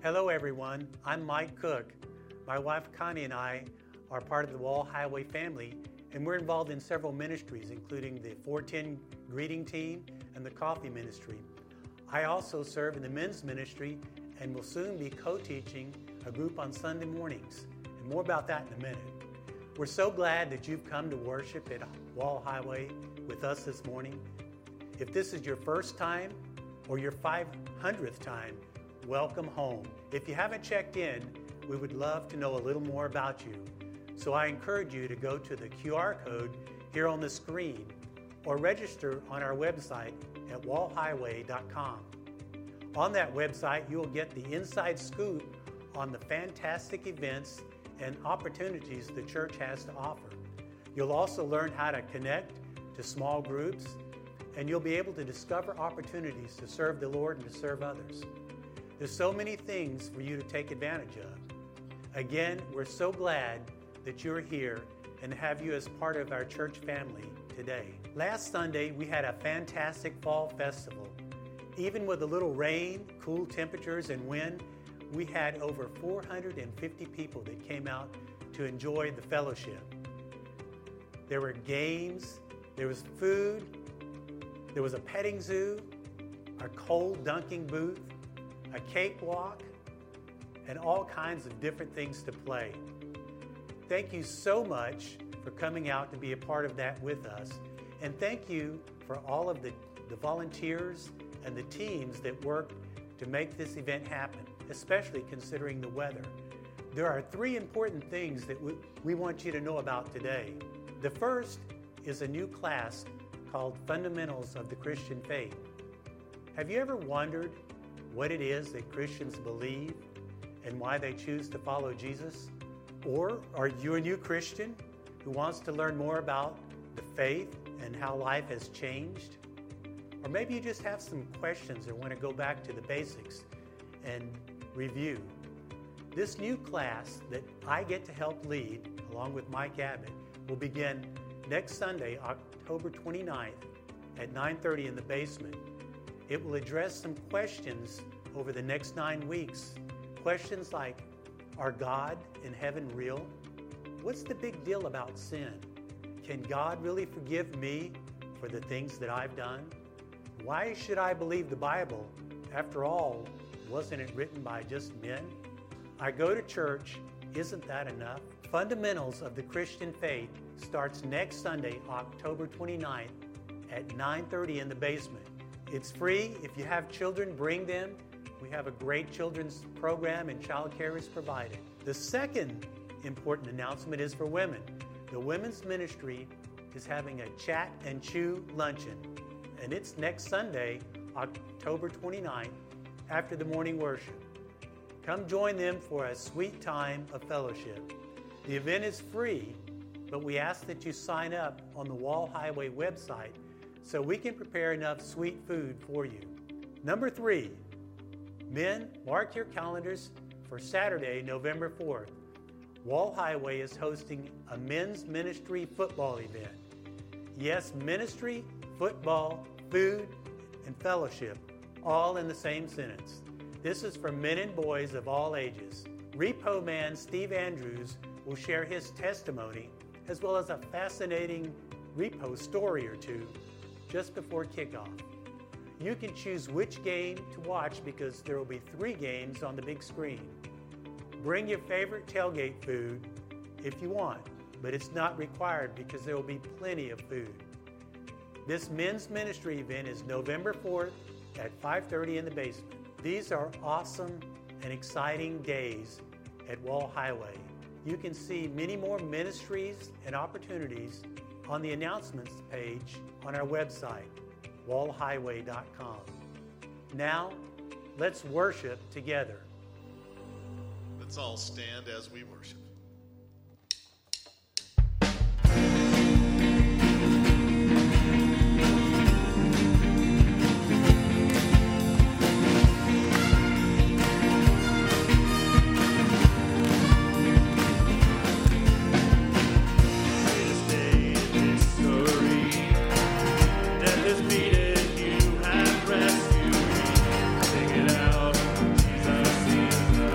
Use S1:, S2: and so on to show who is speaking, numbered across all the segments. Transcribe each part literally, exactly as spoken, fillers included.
S1: Hello everyone, I'm Mike Cook. My wife Connie and I are part of the Wall Highway family, and we're involved in several ministries, including the four ten greeting team and the coffee ministry. I also serve in the men's ministry and will soon be co-teaching a group on Sunday mornings, and more about that in a minute. We're so glad that you've come to worship at Wall Highway with us this morning. If this is your first time or your five hundredth time, welcome home. If you haven't checked in, we would love to know a little more about you. So I encourage you to go to the Q R code here on the screen or register on our website at wall highway dot com. On that website, you will get the inside scoop on the fantastic events and opportunities the church has to offer. You'll also learn how to connect to small groups, and you'll be able to discover opportunities to serve the Lord and to serve others. There's so many things for you to take advantage of. Again, we're so glad that you're here and have you as part of our church family today. Last Sunday, we had a fantastic fall festival. Even with a little rain, cool temperatures, and wind, we had over four hundred fifty people that came out to enjoy the fellowship. There were games, there was food, there was a petting zoo, a cold dunking booth, a cakewalk, and all kinds of different things to play. Thank you so much for coming out to be a part of that with us. And thank you for all of the, the volunteers and the teams that worked to make this event happen, especially considering the weather. There are three important things that we, we want you to know about today. The first is a new class called Fundamentals of the Christian Faith. Have you ever wondered what it is that Christians believe and why they choose to follow Jesus? Or are you a new Christian who wants to learn more about the faith and how life has changed? Or maybe you just have some questions or want to go back to the basics and review. This new class that I get to help lead, along with Mike Abbott, will begin next Sunday, October twenty-ninth at nine thirty in the basement. It will address some questions over the next nine weeks. Questions like, are God and heaven real? What's the big deal about sin? Can God really forgive me for the things that I've done? Why should I believe the Bible? After all, wasn't it written by just men? I go to church, isn't that enough? Fundamentals of the Christian Faith starts next Sunday, October twenty-ninth at nine thirty in the basement. It's free. If you have children, bring them. We have a great children's program and childcare is provided. The second important announcement is for women. The women's ministry is having a chat and chew luncheon, and it's next Sunday, October twenty-ninth, after the morning worship. Come join them for a sweet time of fellowship. The event is free, but we ask that you sign up on the Wall Highway website so we can prepare enough sweet food for you. Number three, men, mark your calendars for Saturday, November fourth. Wall Highway is hosting a men's ministry football event. Yes, ministry, football, food, and fellowship, all in the same sentence. This is for men and boys of all ages. Repo man Steve Andrews will share his testimony as well as a fascinating repo story or two just before kickoff. You can choose which game to watch because there will be three games on the big screen. Bring your favorite tailgate food if you want, but it's not required because there will be plenty of food. This men's ministry event is November fourth at five thirty in the basement. These are awesome and exciting days at Wall Highway. You can see many more ministries and opportunities on the announcements page on our website, wall highway dot com. Now, let's worship together.
S2: Let's all stand as we worship.
S3: Take it out, Jesus is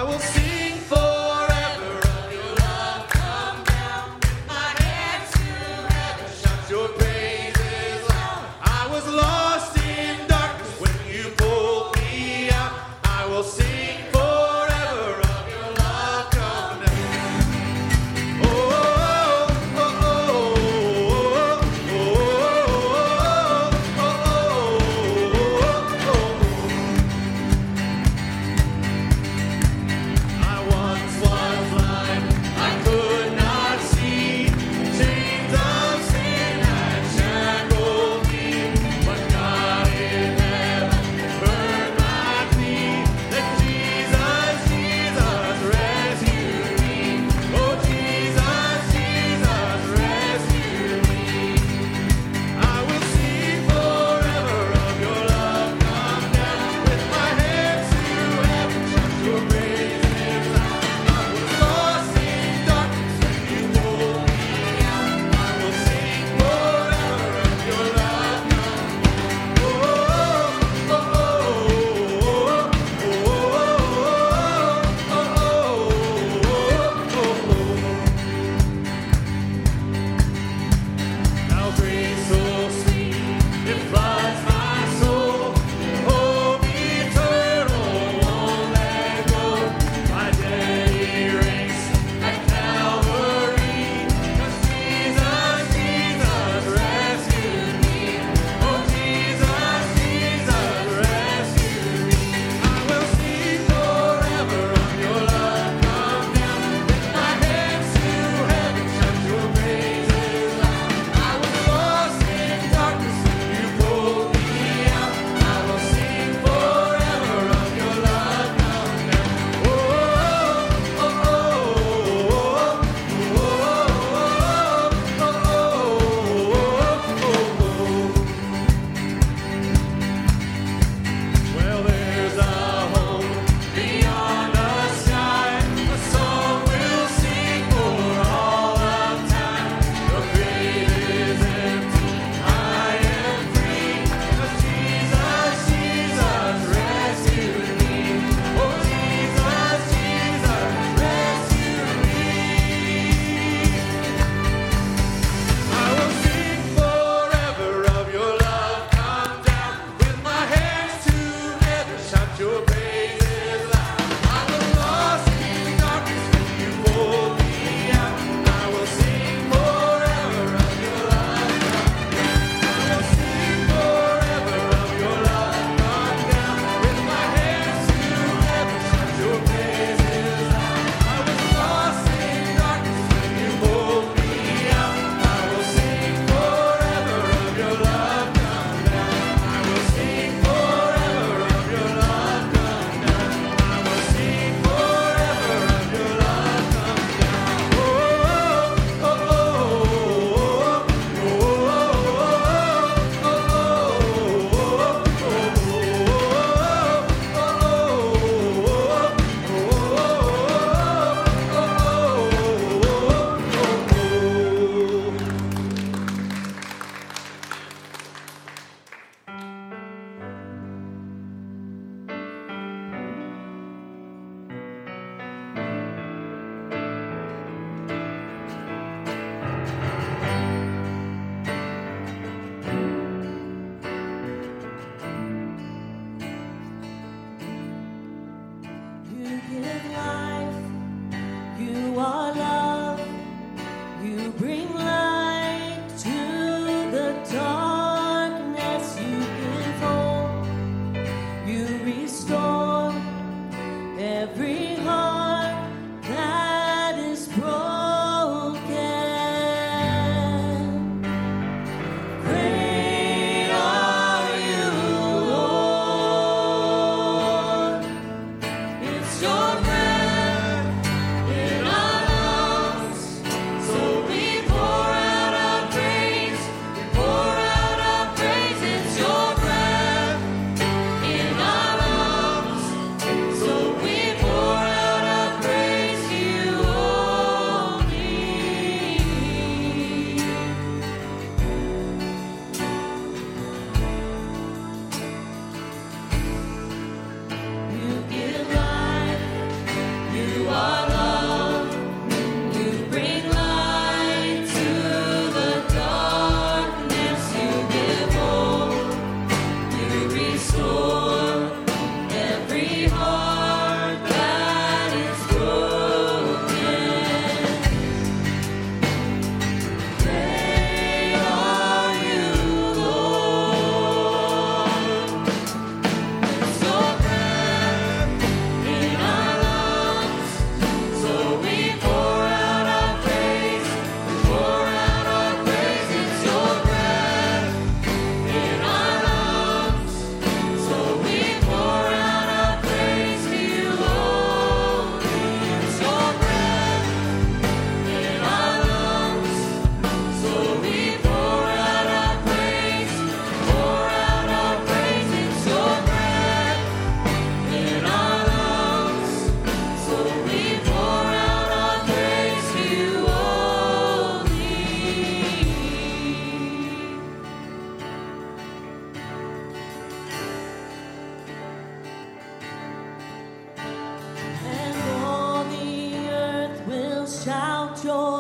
S3: Pour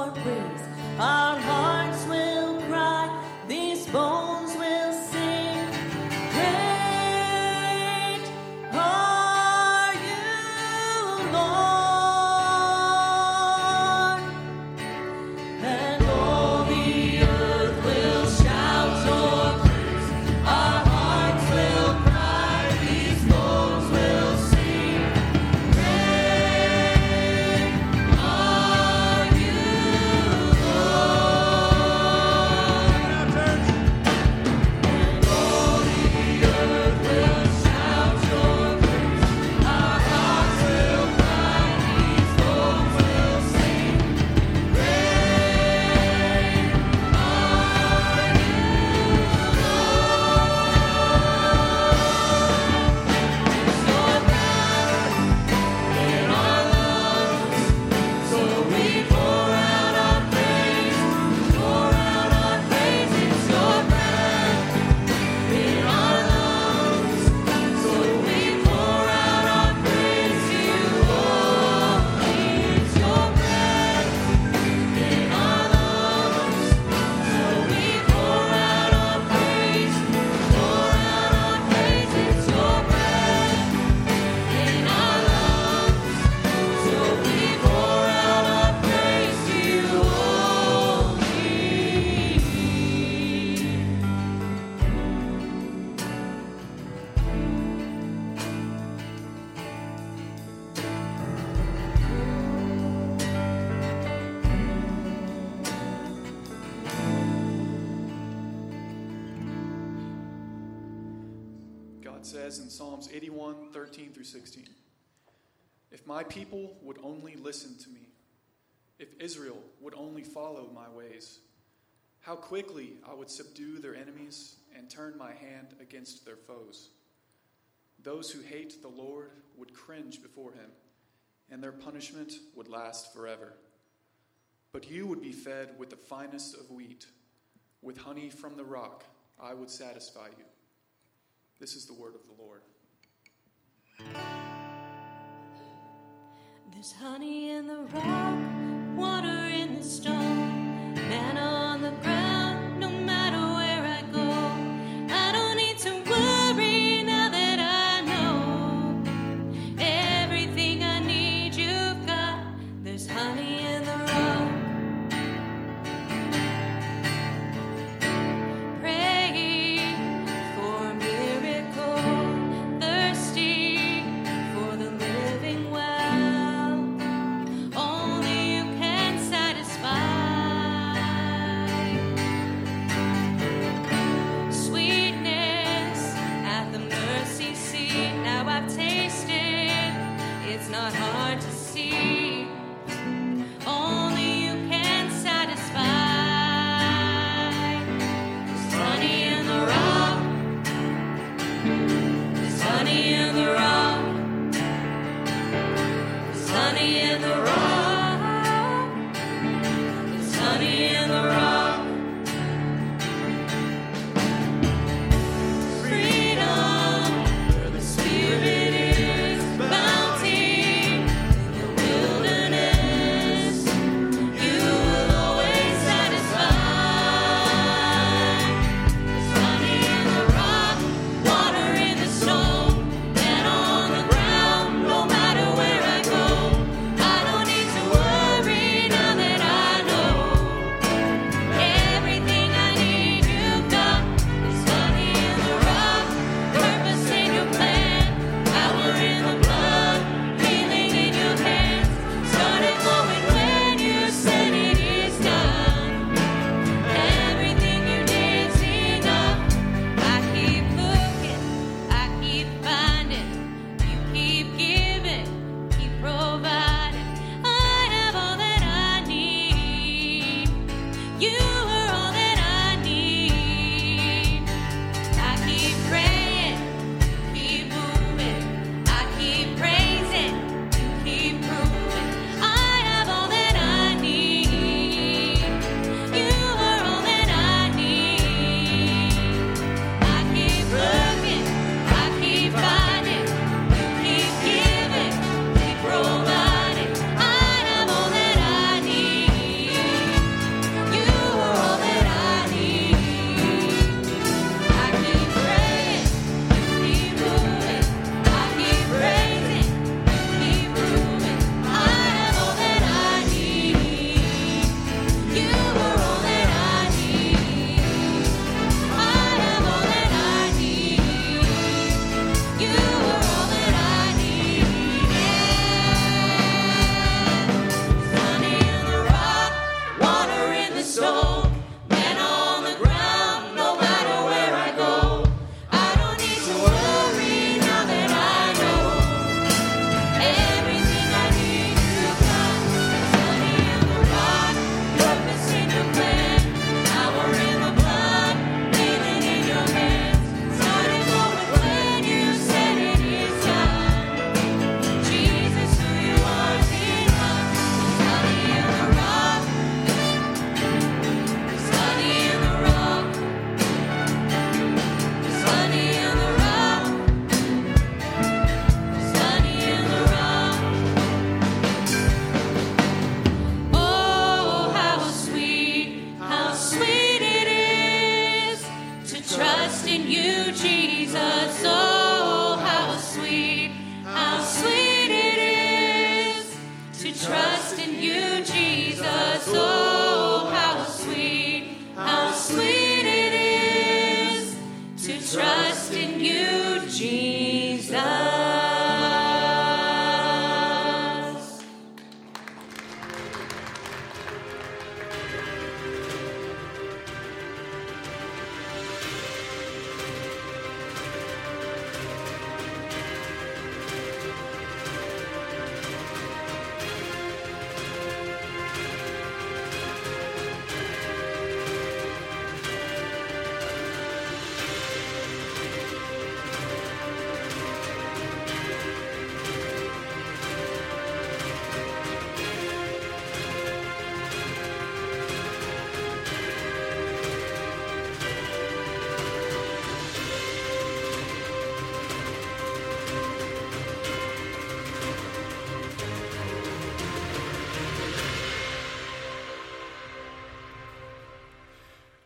S3: your praise. Our hearts will cry, these bones will sing. Great are you, Lord, and all the earth will shout your praise. Our hearts will cry, these bones will sing. Great are you,
S4: God says in Psalms eighty-one, thirteen through sixteen, "If my people would only listen to me, if Israel would only follow my ways, how quickly I would subdue their enemies and turn my hand against their foes. Those who hate the Lord would cringe before him, and their punishment would last forever. But you would be fed with the finest of wheat. With honey from the rock, I would satisfy you." This is the word of the Lord.
S3: There's honey in the rock, water in the stone, manna on the ground, no matter where I go. I don't need to worry now that I know everything I need you've got. There's honey in the rock. Pray for a miracle, thirsty for the living well. Only you can satisfy. Sweetness at the mercy seat. Now I've tasted, it's not hard to see. Only you can satisfy. There's honey in the rock. There's honey in the rock. There's honey in the rock. There's honey in the rock. Freedom where the Spirit is, bounty in the wilderness.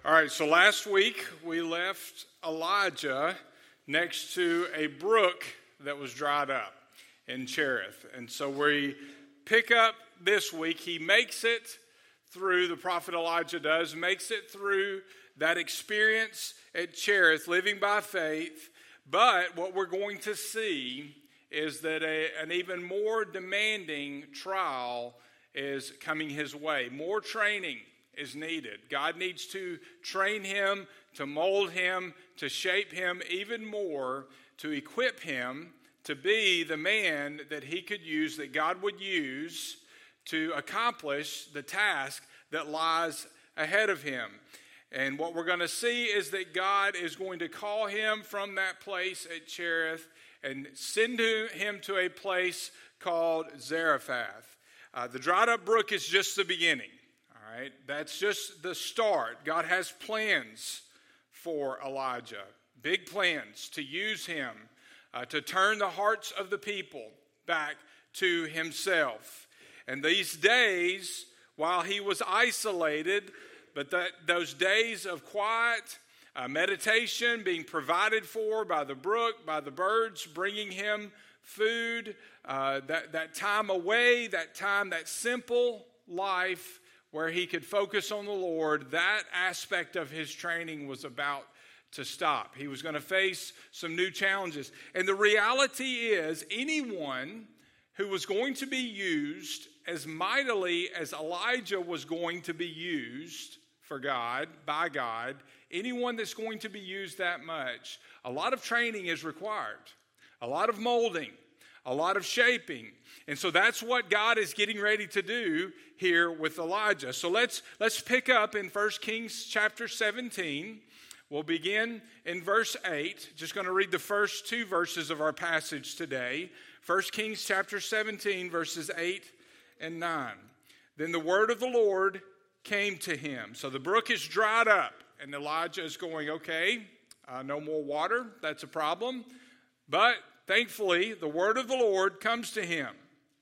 S5: All right, so last week we left Elijah next to a brook that was dried up in Cherith. And so we pick up this week. He makes it through, the prophet Elijah does, makes it through that experience at Cherith, living by faith. But what we're going to see is that a, an even more demanding trial is coming his way. More training is needed. God needs to train him, to mold him, to shape him even more, to equip him to be the man that he could use, that God would use to accomplish the task that lies ahead of him. And what we're going to see is that God is going to call him from that place at Cherith and send him to a place called Zarephath. Uh, the dried up brook is just the beginning. All right, that's just the start. God has plans for Elijah, big plans to use him, uh, to turn the hearts of the people back to himself. And these days, while he was isolated, but that, those days of quiet, uh, meditation, being provided for by the brook, by the birds, bringing him food, uh, that, that time away, that time, that simple life where he could focus on the Lord, that aspect of his training was about to stop. He was going to face some new challenges. And the reality is, anyone who was going to be used as mightily as Elijah was going to be used for God, by God, anyone that's going to be used that much, a lot of training is required, a lot of molding, a lot of shaping. And so that's what God is getting ready to do here with Elijah. So let's let's pick up in First Kings chapter seventeen. We'll begin in verse eight. Just going to read the first two verses of our passage today. First Kings chapter seventeen, verses eight and nine. Then the word of the Lord came to him. So the brook is dried up, and Elijah is going, okay, uh, no more water. That's a problem. But thankfully, the word of the Lord comes to him.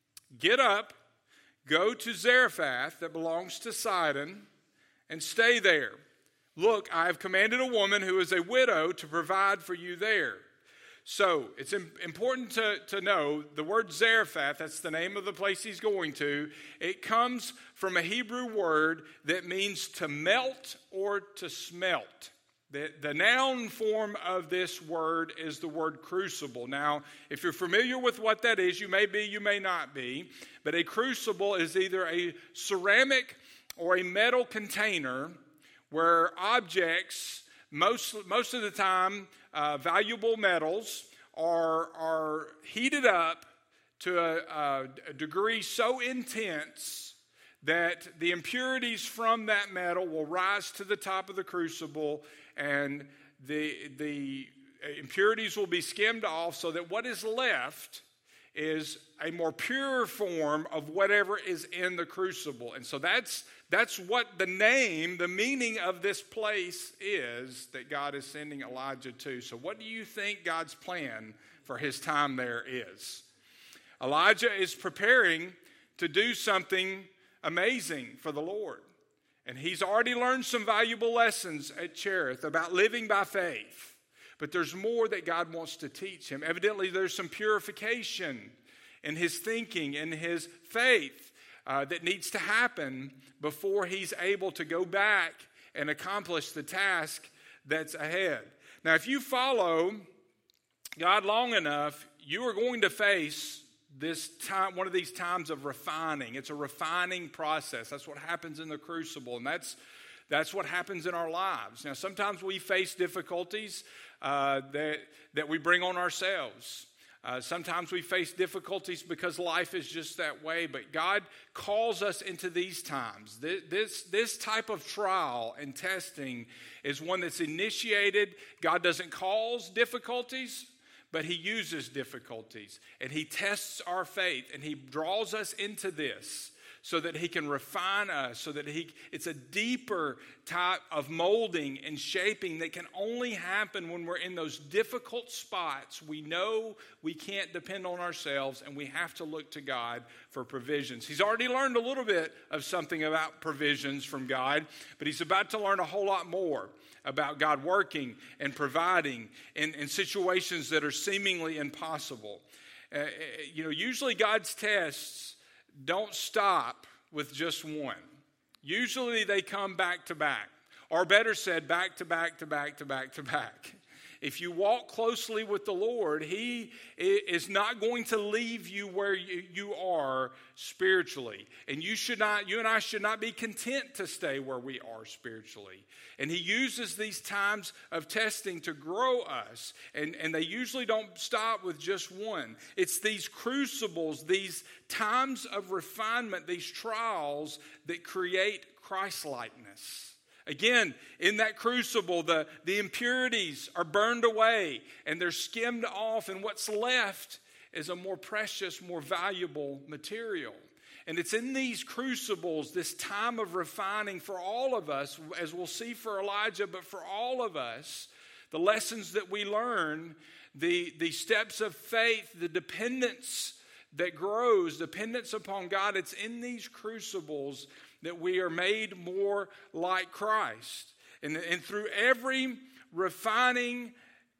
S5: Get up, go to Zarephath that belongs to Sidon, and stay there. Look, I have commanded a woman who is a widow to provide for you there. So it's important to, to know the word Zarephath, that's the name of the place he's going to. It comes from a Hebrew word that means to melt or to smelt. The, the noun form of this word is the word crucible. Now, if you're familiar with what that is, you may be, you may not be, but a crucible is either a ceramic or a metal container where objects, most, most of the time, uh, valuable metals, are, are heated up to a, a degree so intense that the impurities from that metal will rise to the top of the crucible, and the, the impurities will be skimmed off so that what is left is a more pure form of whatever is in the crucible. And so that's that's what the name, the meaning of this place is that God is sending Elijah to. So what do you think God's plan for his time there is? Elijah is preparing to do something amazing for the Lord. And he's already learned some valuable lessons at Cherith about living by faith. But there's more that God wants to teach him. Evidently, there's some purification in his thinking, in his faith uh, that needs to happen before he's able to go back and accomplish the task that's ahead. Now, if you follow God long enough, you are going to face this time, one of these times of refining. It's a refining process. That's what happens in the crucible, and that's that's what happens in our lives. Now, sometimes we face difficulties uh, that that we bring on ourselves. Uh, sometimes we face difficulties because life is just that way. But God calls us into these times. This this, this type of trial and testing is one that's initiated. God doesn't cause difficulties, but he uses difficulties, and he tests our faith, and he draws us into this so that he can refine us, so that he, it's a deeper type of molding and shaping that can only happen when we're in those difficult spots. We know we can't depend on ourselves, and we have to look to God for provisions. He's already learned a little bit of something about provisions from God, but he's about to learn a whole lot more about God working and providing in, in situations that are seemingly impossible. Uh, you know, usually God's tests don't stop with just one. Usually they come back to back, or better said, back to back to back to back to back. If you walk closely with the Lord, he is not going to leave you where you are spiritually. And you should not, you and I should not be content to stay where we are spiritually. And he uses these times of testing to grow us. And, and they usually don't stop with just one. It's these crucibles, these times of refinement, these trials that create Christ-likeness. Again, in that crucible, the, the impurities are burned away and they're skimmed off, and what's left is a more precious, more valuable material. And it's in these crucibles, this time of refining for all of us, as we'll see for Elijah, but for all of us, the lessons that we learn, the, the steps of faith, the dependence that grows, dependence upon God, it's in these crucibles that we are made more like Christ. And, and through every refining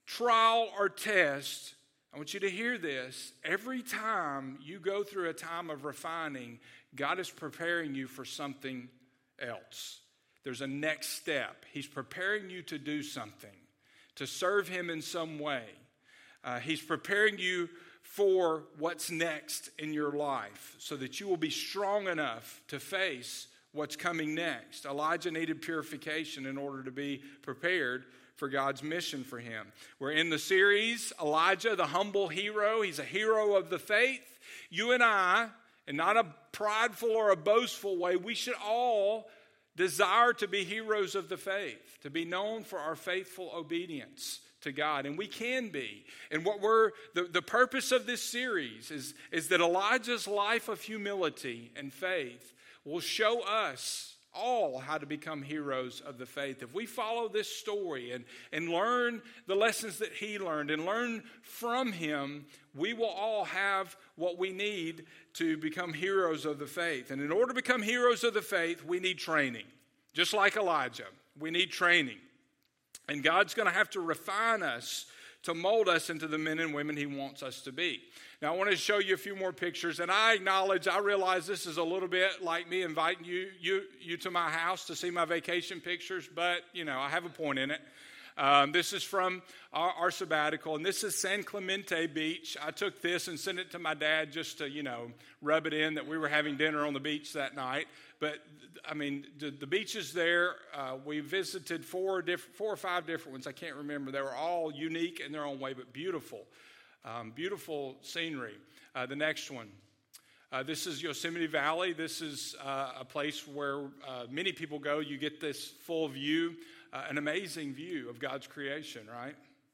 S5: trial or test, I want you to hear this. Every time you go through a time of refining, God is preparing you for something else. There's a next step. He's preparing you to do something, to serve him in some way. Uh, he's preparing you for what's next in your life so that you will be strong enough to face what's coming next. Elijah needed purification in order to be prepared for God's mission for him. We're in the series, Elijah, the humble hero. He's a hero of the faith. You and I, in not a prideful or a boastful way, we should all desire to be heroes of the faith, to be known for our faithful obedience to God, and we can be. And what we're the, the purpose of this series is, is that Elijah's life of humility and faith will show us all how to become heroes of the faith. If we follow this story and, and learn the lessons that he learned and learn from him, we will all have what we need to become heroes of the faith. And in order to become heroes of the faith, we need training. Just like Elijah, we need training. And God's going to have to refine us to mold us into the men and women he wants us to be. Now, I want to show you a few more pictures, and I acknowledge, I realize this is a little bit like me inviting you, you, you to my house to see my vacation pictures, but, you know, I have a point in it. Um, this is from our, our sabbatical, and this is San Clemente Beach. I took this and sent it to my dad just to, you know, rub it in that we were having dinner on the beach that night. But, I mean, the, the beaches there, uh, we visited four, diff- four or five different ones. I can't remember. They were all unique in their own way, but beautiful. Um, beautiful scenery. Uh, the next one. Uh, this is Yosemite Valley. This is uh, a place where uh, many people go. You get this full view, uh, an amazing view of God's creation, right?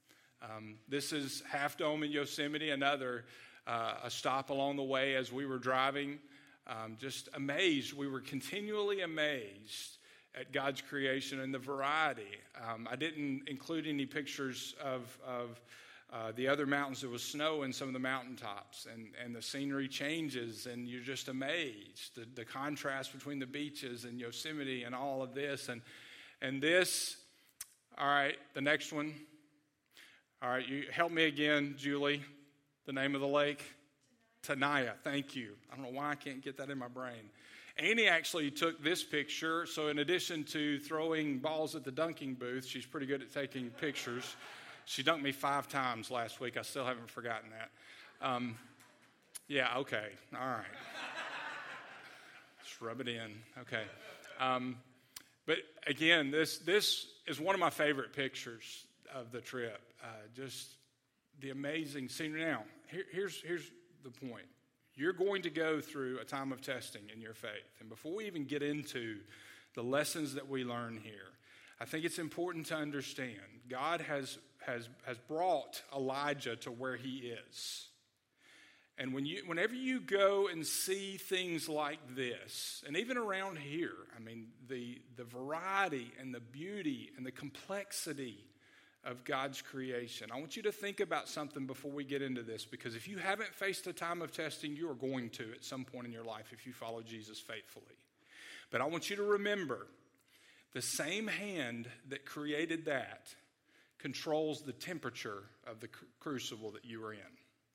S5: Um, this is Half Dome in Yosemite, another uh, a stop along the way as we were driving. Um, just amazed. We were continually amazed at God's creation and the variety. Um, I didn't include any pictures of, of uh, the other mountains. There was snow in some of the mountaintops, and, and the scenery changes, and you're just amazed. The, the contrast between the beaches and Yosemite and all of this. And, and this, all right, the next one. All right, you help me again, Julie. The name of the lake? Tenaya, thank you. I don't know why I can't get that in my brain. Annie actually took this picture, so in addition to throwing balls at the dunking booth, she's pretty good at taking pictures. She dunked me five times last week. I still haven't forgotten that. Um, yeah, okay, all right. Just rub it in, okay. Um, but again, this this is one of my favorite pictures of the trip. Uh, just the amazing scenery. Now, here, here's here's. the point. You're going to go through a time of testing in your faith. And before we even get into the lessons that we learn here, I think it's important to understand God has, has, has brought Elijah to where he is. And when you, whenever you go and see things like this, and even around here, I mean, the, the variety and the beauty and the complexity of God's creation. I want you to think about something before we get into this, because if you haven't faced a time of testing, you are going to at some point in your life if you follow Jesus faithfully. But I want you to remember, the same hand that created that controls the temperature of the crucible that you are in.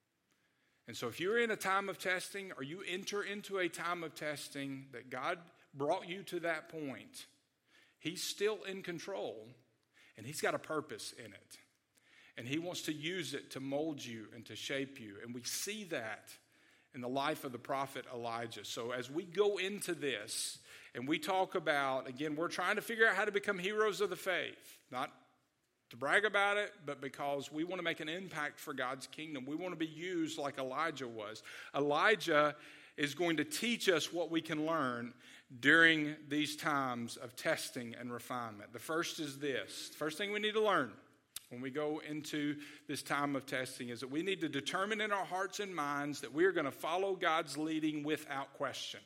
S5: And so if you're in a time of testing, or you enter into a time of testing that God brought you to that point, He's still in control, and He's got a purpose in it. And He wants to use it to mold you and to shape you. And we see that in the life of the prophet Elijah. So as we go into this, and we talk about, again, we're trying to figure out how to become heroes of the faith, not to brag about it, but because we want to make an impact for God's kingdom. We want to be used like Elijah was. Elijah is going to teach us what we can learn during these times of testing and refinement. The first is this. The first thing we need to learn when we go into this time of testing is that we need to determine in our hearts and minds that we are going to follow God's leading without question.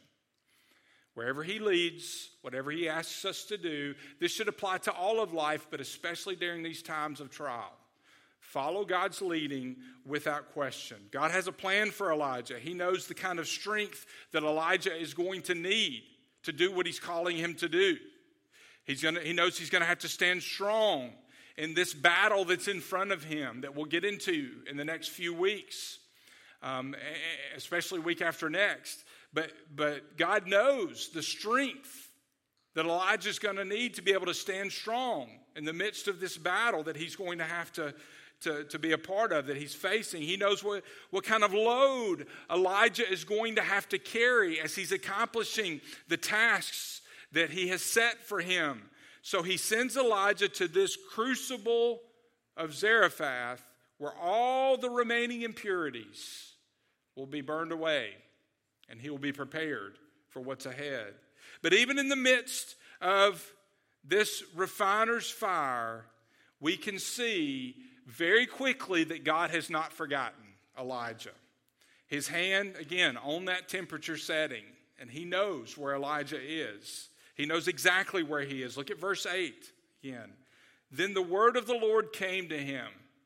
S5: Wherever He leads, whatever He asks us to do, this should apply to all of life, but especially during these times of trial. Follow God's leading without question. God has a plan for Elijah. He knows the kind of strength that Elijah is going to need to do what He's calling him to do. He's gonna, he knows he's going to have to stand strong in this battle that's in front of him that we'll get into in the next few weeks, um, especially week after next. But but God knows the strength that Elijah's going to need to be able to stand strong in the midst of this battle that he's going to have to, to, to be a part of, that he's facing. He knows what, what kind of load Elijah is going to have to carry as he's accomplishing the tasks that He has set for him. So He sends Elijah to this crucible of Zarephath where all the remaining impurities will be burned away. And he will be prepared for what's ahead. But even in the midst of this refiner's fire, we can see very quickly that God has not forgotten Elijah. His hand, again, on that temperature setting. And He knows where Elijah is. He knows exactly where he is. Look at verse eight again. Then the word of the Lord came to him.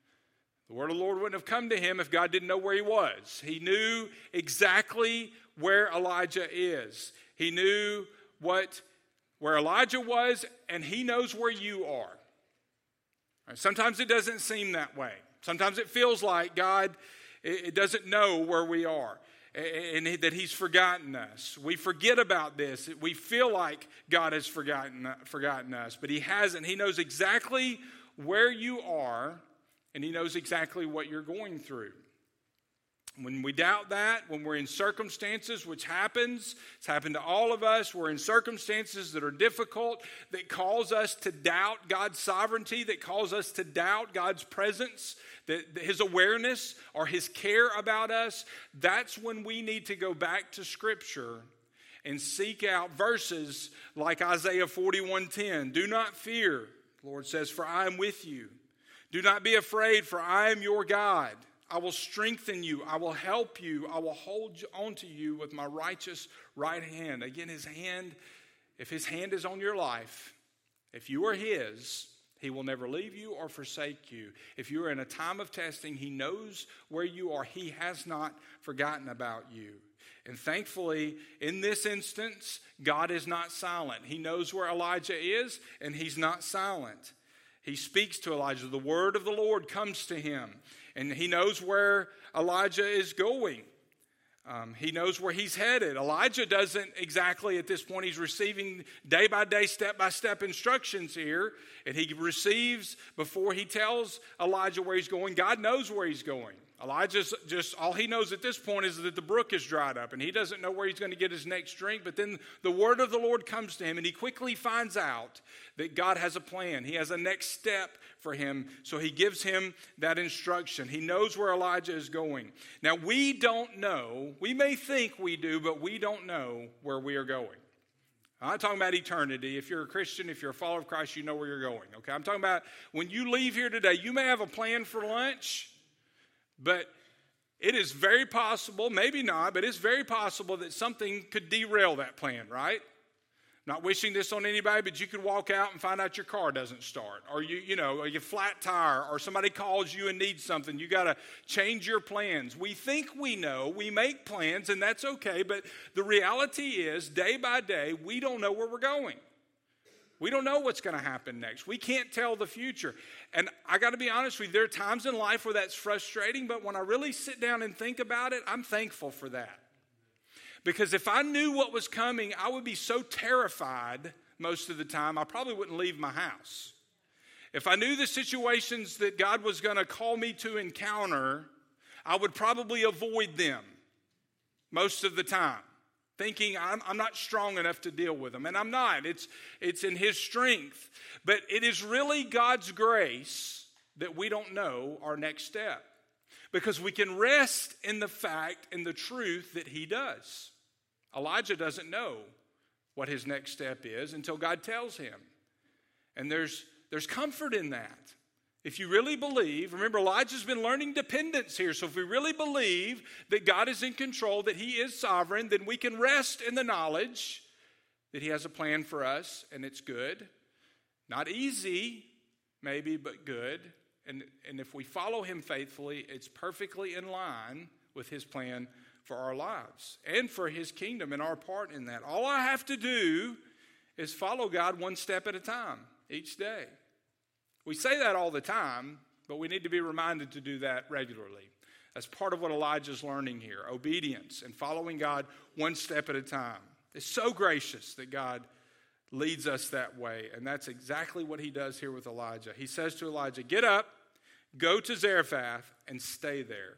S5: The word of the Lord wouldn't have come to him if God didn't know where he was. He knew exactly where Elijah is. He knew what where Elijah was, and He knows where you are. Right? Sometimes it doesn't seem that way. Sometimes it feels like God it, it doesn't know where we are, and, and that He's forgotten us. We forget about this. We feel like God has forgotten, forgotten us, but He hasn't. He knows exactly where you are, and He knows exactly what you're going through. When we doubt that, when we're in circumstances, which happens, it's happened to all of us, we're in circumstances that are difficult, that cause us to doubt God's sovereignty, that cause us to doubt God's presence, that His awareness or His care about us, that's when we need to go back to Scripture and seek out verses like Isaiah forty-one ten. Do not fear, the Lord says, for I am with you. Do not be afraid, for I am your God. I will strengthen you. I will help you. I will hold on to you with my righteous right hand. Again, His hand, if His hand is on your life, if you are His, He will never leave you or forsake you. If you are in a time of testing, He knows where you are. He has not forgotten about you. And thankfully, in this instance, God is not silent. He knows where Elijah is, and He's not silent. He speaks to Elijah. The word of the Lord comes to him. And he knows where Elijah is going. Um, he knows where he's headed. Elijah doesn't exactly at this point. He's receiving day by day, step by step instructions here. And he receives before he tells Elijah where he's going. God knows where he's going. Elijah's just, all he knows at this point is that the brook is dried up. And he doesn't know where he's going to get his next drink. But then the word of the Lord comes to him. And he quickly finds out that God has a plan. He has a next step for him. So he gives him that instruction. He knows where Elijah is going. Now we don't know. We may think we do, but we don't know where we are going. I'm not talking about eternity. If you're a Christian, if you're a follower of Christ, you know where you're going. Okay, I'm talking about when you leave here today, you may have a plan for lunch, but it is very possible, maybe not, but it's very possible that something could derail that plan, right? Not wishing this on anybody, but you could walk out and find out your car doesn't start, or you, you know, or you flat tire, or somebody calls you and needs something. You got to change your plans. We think we know, we make plans, and that's okay. But the reality is, day by day, we don't know where we're going. We don't know what's going to happen next. We can't tell the future. And I got to be honest with you, there are times in life where that's frustrating. But when I really sit down and think about it, I'm thankful for that. Because if I knew what was coming, I would be so terrified most of the time, I probably wouldn't leave my house. If I knew the situations that God was going to call me to encounter, I would probably avoid them most of the time, thinking I'm, I'm not strong enough to deal with them. And I'm not. It's, it's in His strength. But it is really God's grace that we don't know our next step. Because we can rest in the fact and the truth that He does. Elijah doesn't know what his next step is until God tells him. And there's, there's comfort in that. If you really believe, remember Elijah's been learning dependence here. So if we really believe that God is in control, that He is sovereign, then we can rest in the knowledge that He has a plan for us and it's good. Not easy, maybe, but good. And, and if we follow Him faithfully, it's perfectly in line with His plan for our lives and for His kingdom and our part in that. All I have to do is follow God one step at a time each day. We say that all the time, but we need to be reminded to do that regularly. That's part of what Elijah's learning here, obedience and following God one step at a time. It's so gracious that God leads us that way, and that's exactly what He does here with Elijah. He says to Elijah, get up, go to Zarephath, and stay there.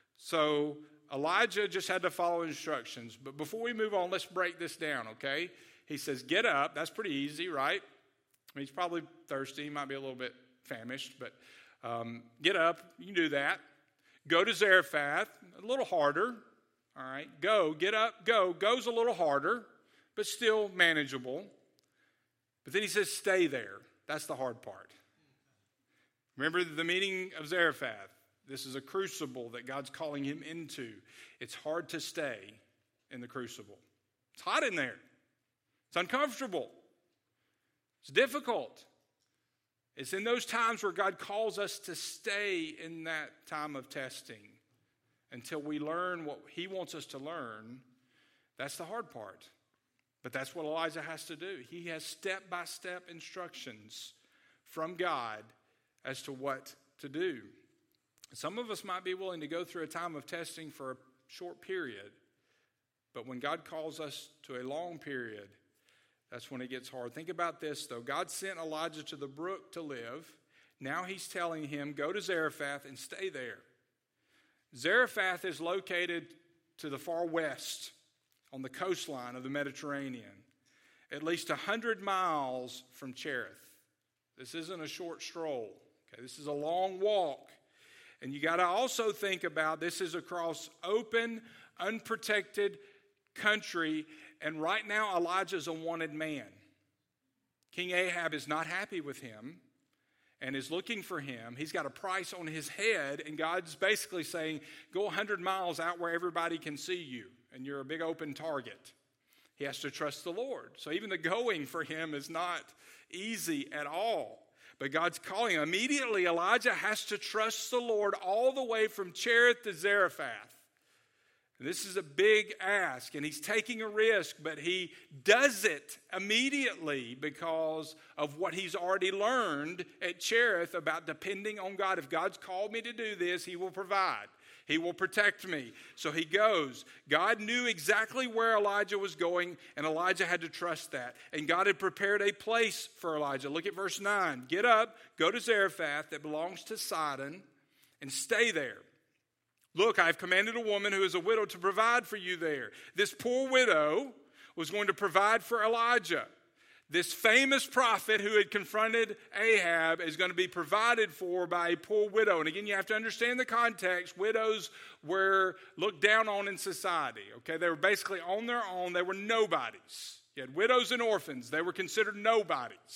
S5: So Elijah just had to follow instructions. But before we move on, let's break this down, okay? He says, get up. That's pretty easy, right? I mean, he's probably thirsty. He might be a little bit famished, but um, get up. You can do that. Go to Zarephath. A little harder, all right? Go, get up, go. Go's a little harder, but still manageable. But then he says, stay there. That's the hard part. Remember the meaning of Zarephath. This is a crucible that God's calling him into. It's hard to stay in the crucible. It's hot in there. It's uncomfortable. It's difficult. It's in those times where God calls us to stay in that time of testing until we learn what He wants us to learn. That's the hard part. But that's what Elijah has to do. He has step-by-step instructions from God as to what to do. Some of us might be willing to go through a time of testing for a short period, but when God calls us to a long period, that's when it gets hard. Think about this, though. God sent Elijah to the brook to live. Now He's telling him, go to Zarephath and stay there. Zarephath is located to the far west on the coastline of the Mediterranean, at least one hundred miles from Cherith. This isn't a short stroll. Okay, this is a long walk. And you got to also think about this is across open, unprotected country. And right now, Elijah's a wanted man. King Ahab is not happy with him and is looking for him. He's got a price on his head. And God's basically saying, go one hundred miles out where everybody can see you. And you're a big open target. He has to trust the Lord. So even the going for him is not easy at all. But God's calling him. Immediately, Elijah has to trust the Lord all the way from Cherith to Zarephath. And this is a big ask, and he's taking a risk, but he does it immediately because of what he's already learned at Cherith about depending on God. If God's called me to do this, He will provide. He will protect me. So he goes. God knew exactly where Elijah was going, and Elijah had to trust that. And God had prepared a place for Elijah. Look at verse nine. Get up, go to Zarephath that belongs to Sidon, and stay there. Look, I have commanded a woman who is a widow to provide for you there. This poor widow was going to provide for Elijah. This famous prophet who had confronted Ahab is going to be provided for by a poor widow. And again, you have to understand the context. Widows were looked down on in society. Okay, they were basically on their own. They were nobodies. You had widows and orphans. They were considered nobodies.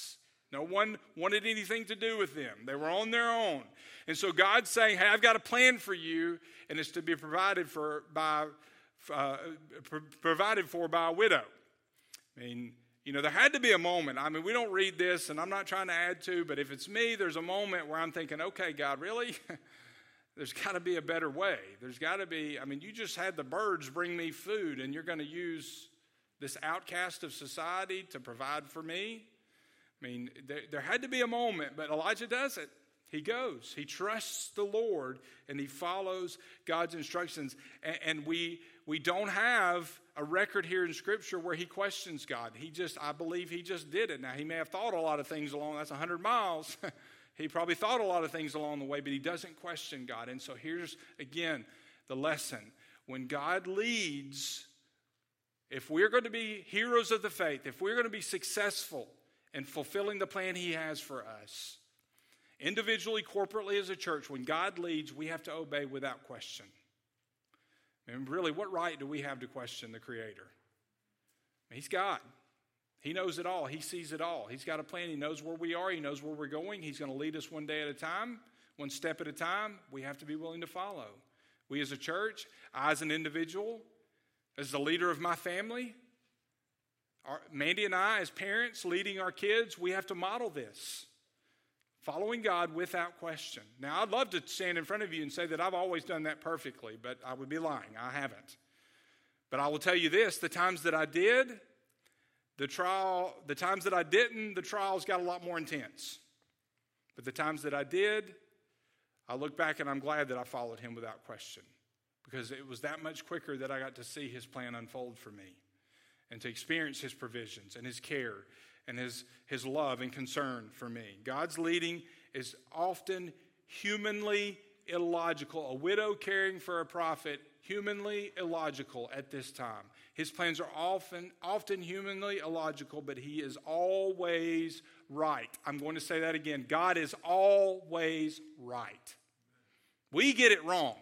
S5: No one wanted anything to do with them. They were on their own. And so God's saying, hey, I've got a plan for you, and it's to be provided for by uh, provided for by a widow. I mean, you know, there had to be a moment. I mean, we don't read this, and I'm not trying to add to, but if it's me, there's a moment where I'm thinking, okay, God, really? There's got to be a better way. There's got to be, I mean, you just had the birds bring me food, and you're going to use this outcast of society to provide for me? I mean, there, there had to be a moment, but Elijah does it. He goes. He trusts the Lord, and he follows God's instructions. And, and we we don't have a record here in Scripture where he questions God. He just, I believe he just did it. Now, he may have thought a lot of things along, that's one hundred miles. He probably thought a lot of things along the way, but he doesn't question God. And so here's, again, the lesson. When God leads, if we're going to be heroes of the faith, if we're going to be successful in fulfilling the plan he has for us, individually, corporately, as a church, when God leads, we have to obey without question. And really, what right do we have to question the Creator? He's God. He knows it all. He sees it all. He's got a plan. He knows where we are. He knows where we're going. He's going to lead us one day at a time, one step at a time. We have to be willing to follow. We as a church, I as an individual, as the leader of my family, our, Mandy and I as parents leading our kids, we have to model this. Following God without question. Now, I'd love to stand in front of you and say that I've always done that perfectly, but I would be lying. I haven't. But I will tell you this, the times that I did, the trial, the times that I didn't, the trials got a lot more intense. But the times that I did, I look back and I'm glad that I followed him without question, because it was that much quicker that I got to see his plan unfold for me and to experience his provisions and his care and his, his love and concern for me. God's leading is often humanly illogical. A widow caring for a prophet, humanly illogical at this time. His plans are often, often humanly illogical, but he is always right. I'm going to say that again. God is always right. We get it wrong,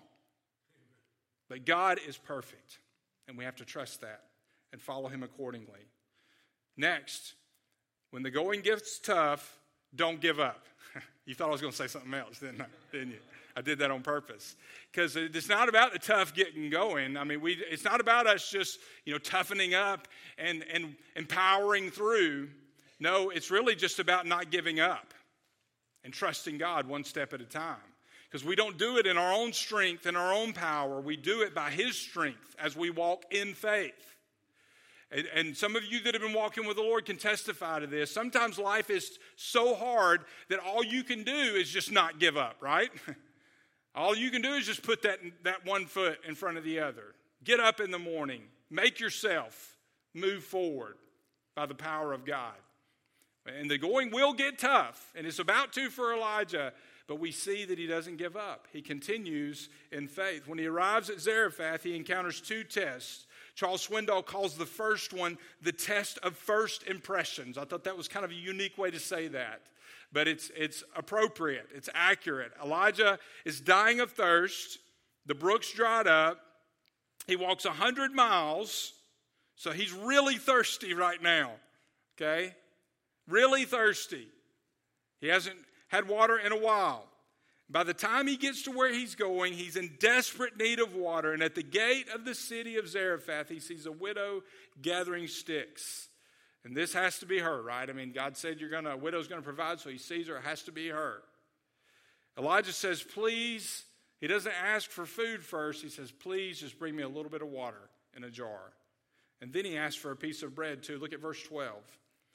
S5: but God is perfect, and we have to trust that and follow him accordingly. Next, when the going gets tough, don't give up. You thought I was going to say something else, didn't I? Didn't you? I did that on purpose. Because it's not about the tough getting going. I mean, we it's not about us just, you know, toughening up and, and, and powering through. No, it's really just about not giving up and trusting God one step at a time. Because we don't do it in our own strength and our own power. We do it by his strength as we walk in faith. And, and some of you that have been walking with the Lord can testify to this. Sometimes life is so hard that all you can do is just not give up, right? All you can do is just put that, that one foot in front of the other. Get up in the morning. Make yourself move forward by the power of God. And the going will get tough, and it's about to for Elijah, but we see that he doesn't give up. He continues in faith. When he arrives at Zarephath, he encounters two tests. Charles Swindoll calls the first one the test of first impressions. I thought that was kind of a unique way to say that. But it's it's appropriate. It's accurate. Elijah is dying of thirst. The brook's dried up. He walks one hundred miles. So he's really thirsty right now. Okay? Really thirsty. He hasn't had water in a while. By the time he gets to where he's going, he's in desperate need of water. And at the gate of the city of Zarephath, he sees a widow gathering sticks. And this has to be her, right? I mean, God said you're gonna, a widow's going to provide, so he sees her. It has to be her. Elijah says, please, he doesn't ask for food first. He says, please just bring me a little bit of water in a jar. And then he asks for a piece of bread too. Look at verse twelve.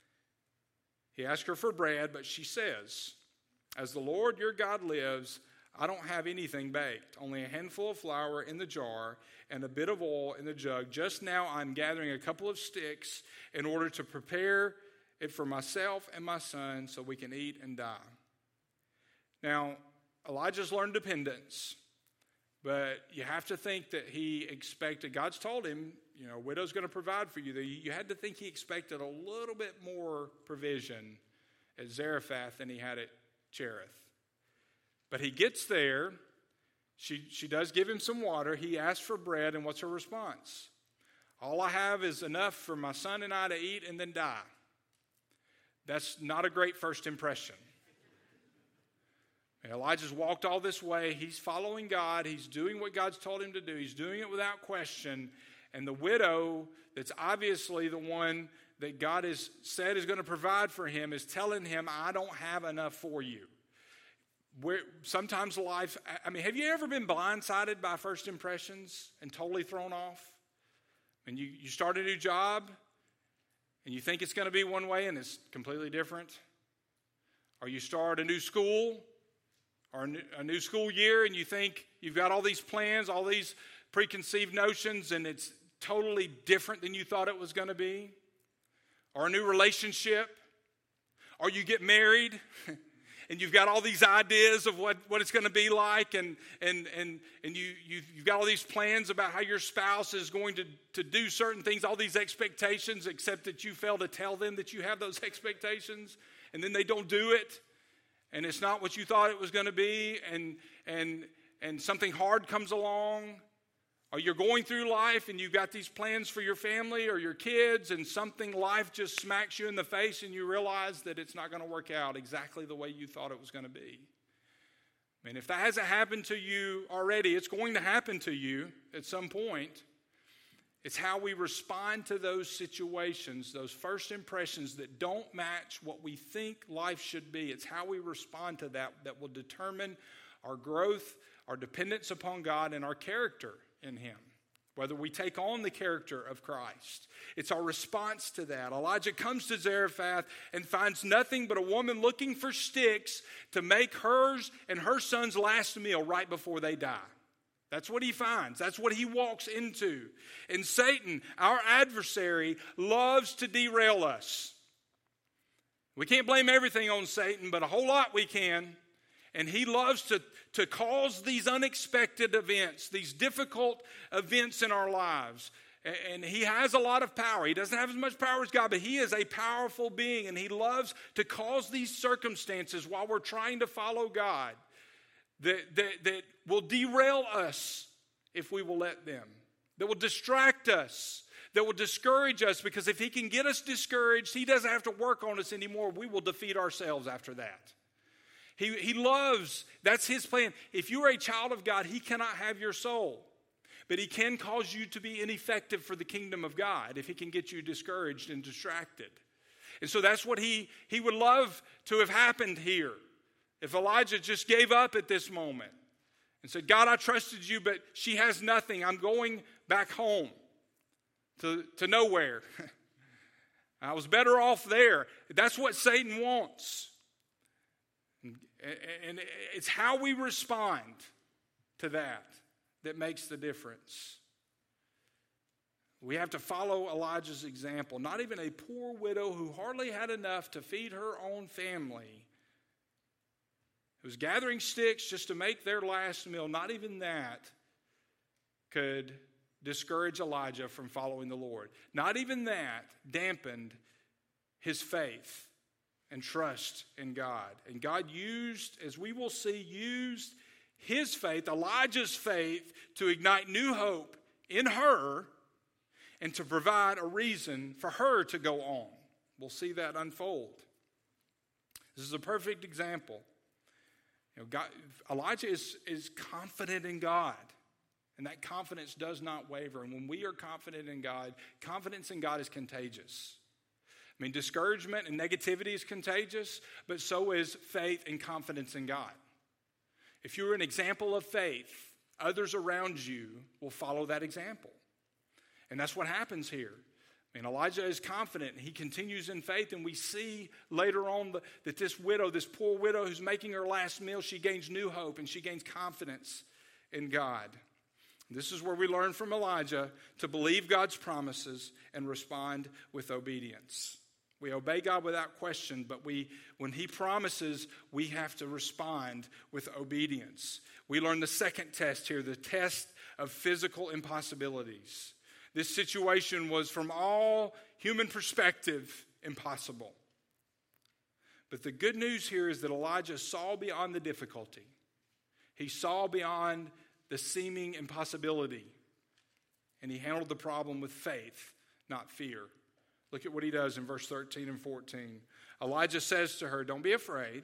S5: He asks her for bread, but she says, as the Lord your God lives, I don't have anything baked, only a handful of flour in the jar and a bit of oil in the jug. Just now I'm gathering a couple of sticks in order to prepare it for myself and my son so we can eat and die. Now, Elijah's learned dependence, but you have to think that he expected, God's told him, you know, widow's going to provide for you. You had to think he expected a little bit more provision at Zarephath than he had at Cherith. But he gets there. She, she does give him some water. He asks for bread, and what's her response? All I have is enough for my son and I to eat and then die. That's not a great first impression. Elijah's walked all this way. He's following God. He's doing what God's told him to do. He's doing it without question. And the widow, that's obviously the one that God has said is going to provide for him, is telling him, I don't have enough for you. Where sometimes life, I mean, have you ever been blindsided by first impressions and totally thrown off? And you, you start a new job and you think it's going to be one way and it's completely different? Or you start a new school or a new, a new school year and you think you've got all these plans, all these preconceived notions, and it's totally different than you thought it was going to be? Or a new relationship? Or you get married and you've got all these ideas of what, what it's going to be like, and and and and you, you, you've got all these plans about how your spouse is going to, to do certain things, all these expectations, except that you fail to tell them that you have those expectations, and then they don't do it, and it's not what you thought it was going to be, and and and something hard comes along. Or you're going through life and you've got these plans for your family or your kids, and something, life just smacks you in the face and you realize that it's not going to work out exactly the way you thought it was going to be. I mean, if that hasn't happened to you already, it's going to happen to you at some point. It's how we respond to those situations, those first impressions that don't match what we think life should be. It's how we respond to that that will determine our growth, our dependence upon God, and our character in him, whether we take on the character of Christ. It's our response to that. Elijah comes to Zarephath and finds nothing but a woman looking for sticks to make hers and her son's last meal right before they die. That's what he finds. That's what he walks into. And Satan, our adversary, loves to derail us. We can't blame everything on Satan, but a whole lot we can. And he loves to, to cause these unexpected events, these difficult events in our lives. And he has a lot of power. He doesn't have as much power as God, but he is a powerful being. And he loves to cause these circumstances while we're trying to follow God that, that, that will derail us if we will let them, that will distract us, that will discourage us. Because if he can get us discouraged, he doesn't have to work on us anymore. We will defeat ourselves after that. He, he loves, that's his plan. If you are a child of God, he cannot have your soul. But he can cause you to be ineffective for the kingdom of God if he can get you discouraged and distracted. And so that's what he, he would love to have happened here. If Elijah just gave up at this moment and said, God, I trusted you, but she has nothing. I'm going back home to, to nowhere. I was better off there. That's what Satan wants. And it's how we respond to that that makes the difference. We have to follow Elijah's example. Not even a poor widow who hardly had enough to feed her own family, who was gathering sticks just to make their last meal, not even that could discourage Elijah from following the Lord. Not even that dampened his faith and trust in God. And God used, as we will see, used his faith, Elijah's faith, to ignite new hope in her and to provide a reason for her to go on. We'll see that unfold. This is a perfect example. You know, God, Elijah is, is confident in God, and that confidence does not waver. And when we are confident in God, confidence in God is contagious. I mean, discouragement and negativity is contagious, but so is faith and confidence in God. If you're an example of faith, others around you will follow that example. And that's what happens here. I mean, Elijah is confident. He continues in faith, and we see later on the, that this widow, this poor widow who's making her last meal, she gains new hope and she gains confidence in God. This is where we learn from Elijah to believe God's promises and respond with obedience. We obey God without question, but we, when he promises, we have to respond with obedience. We learn the second test here, the test of physical impossibilities. This situation was, from all human perspective, impossible. But the good news here is that Elijah saw beyond the difficulty. He saw beyond the seeming impossibility. And he handled the problem with faith, not fear. Look at what he does in verse thirteen and fourteen. Elijah says to her, don't be afraid.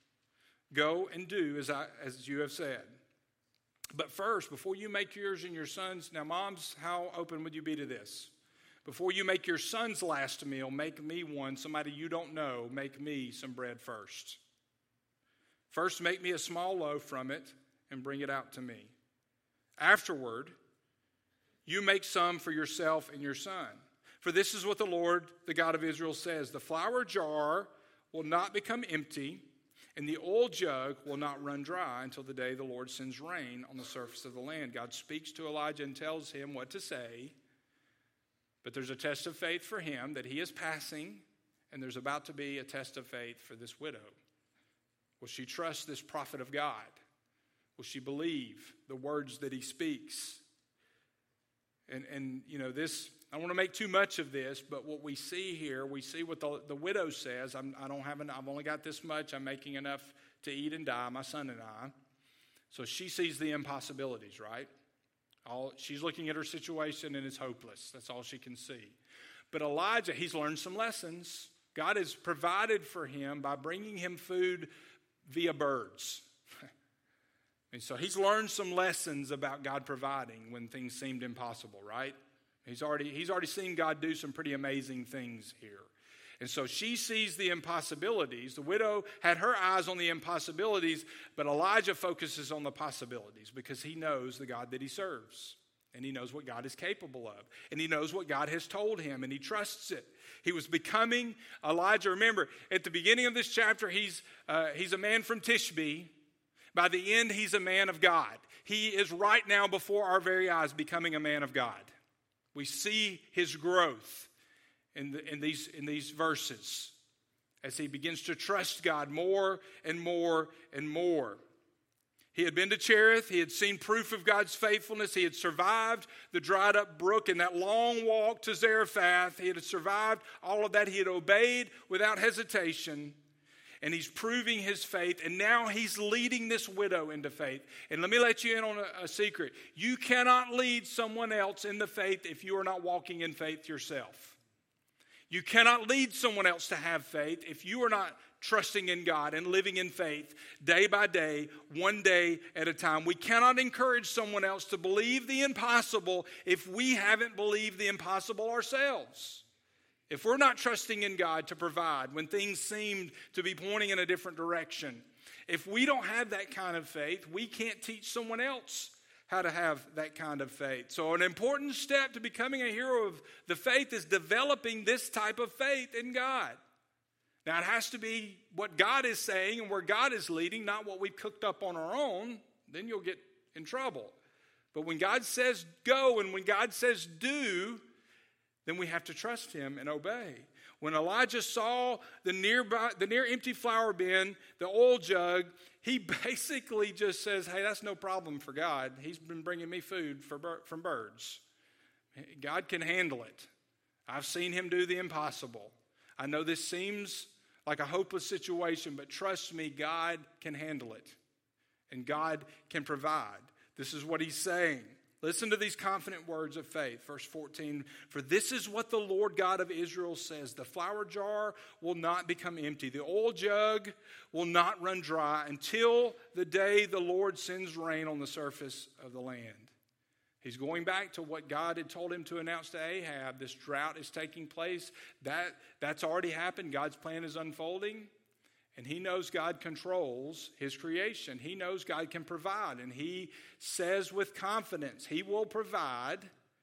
S5: Go and do as, I, as you have said. But first, before you make yours and your sons, now moms, how open would you be to this? Before you make your son's last meal, make me one. Somebody you don't know, make me some bread first. First, make me a small loaf from it and bring it out to me. Afterward, you make some for yourself and your son. For this is what the Lord, the God of Israel, says. The flour jar will not become empty, and the oil jug will not run dry until the day the Lord sends rain on the surface of the land. God speaks to Elijah and tells him what to say. But there's a test of faith for him that he is passing, and there's about to be a test of faith for this widow. Will she trust this prophet of God? Will she believe the words that he speaks? And, and you know, this, I don't want to make too much of this, but what we see here, we see what the, the widow says. I'm, I don't have, an, I've only got this much. I'm making enough to eat and die, my son and I. So she sees the impossibilities, right? All, she's looking at her situation and it's hopeless. That's all she can see. But Elijah, he's learned some lessons. God has provided for him by bringing him food via birds. And so he's learned some lessons about God providing when things seemed impossible, right? He's already, he's already seen God do some pretty amazing things here. And so she sees the impossibilities. The widow had her eyes on the impossibilities, but Elijah focuses on the possibilities because he knows the God that he serves. And he knows what God is capable of. And he knows what God has told him, and he trusts it. He was becoming Elijah. Remember, at the beginning of this chapter, he's, uh, he's a man from Tishbe. By the end, he's a man of God. He is right now before our very eyes becoming a man of God. We see his growth in, the, in, these, in these verses as he begins to trust God more and more and more. He had been to Cherith. He had seen proof of God's faithfulness. He had survived the dried up brook and that long walk to Zarephath. He had survived all of that. He had obeyed without hesitation. And he's proving his faith. And now he's leading this widow into faith. And let me let you in on a, a secret. You cannot lead someone else in the faith if you are not walking in faith yourself. You cannot lead someone else to have faith if you are not trusting in God and living in faith day by day, one day at a time. We cannot encourage someone else to believe the impossible if we haven't believed the impossible ourselves. If we're not trusting in God to provide when things seem to be pointing in a different direction, if we don't have that kind of faith, we can't teach someone else how to have that kind of faith. So an important step to becoming a hero of the faith is developing this type of faith in God. Now, it has to be what God is saying and where God is leading, not what we've cooked up on our own. Then you'll get in trouble. But when God says go and when God says do, then we have to trust him and obey. When Elijah saw the nearby, the near empty flour bin, the oil jug, he basically just says, hey, that's no problem for God. He's been bringing me food for, from birds. God can handle it. I've seen him do the impossible. I know this seems like a hopeless situation, but trust me, God can handle it. And God can provide. This is what he's saying. Listen to these confident words of faith. Verse fourteen, for this is what the Lord God of Israel says. The flour jar will not become empty. The oil jug will not run dry until the day the Lord sends rain on the surface of the land. He's going back to what God had told him to announce to Ahab. This drought is taking place. That, that's already happened. God's plan is unfolding. And he knows God controls his creation. He knows God can provide. And he says with confidence, he will provide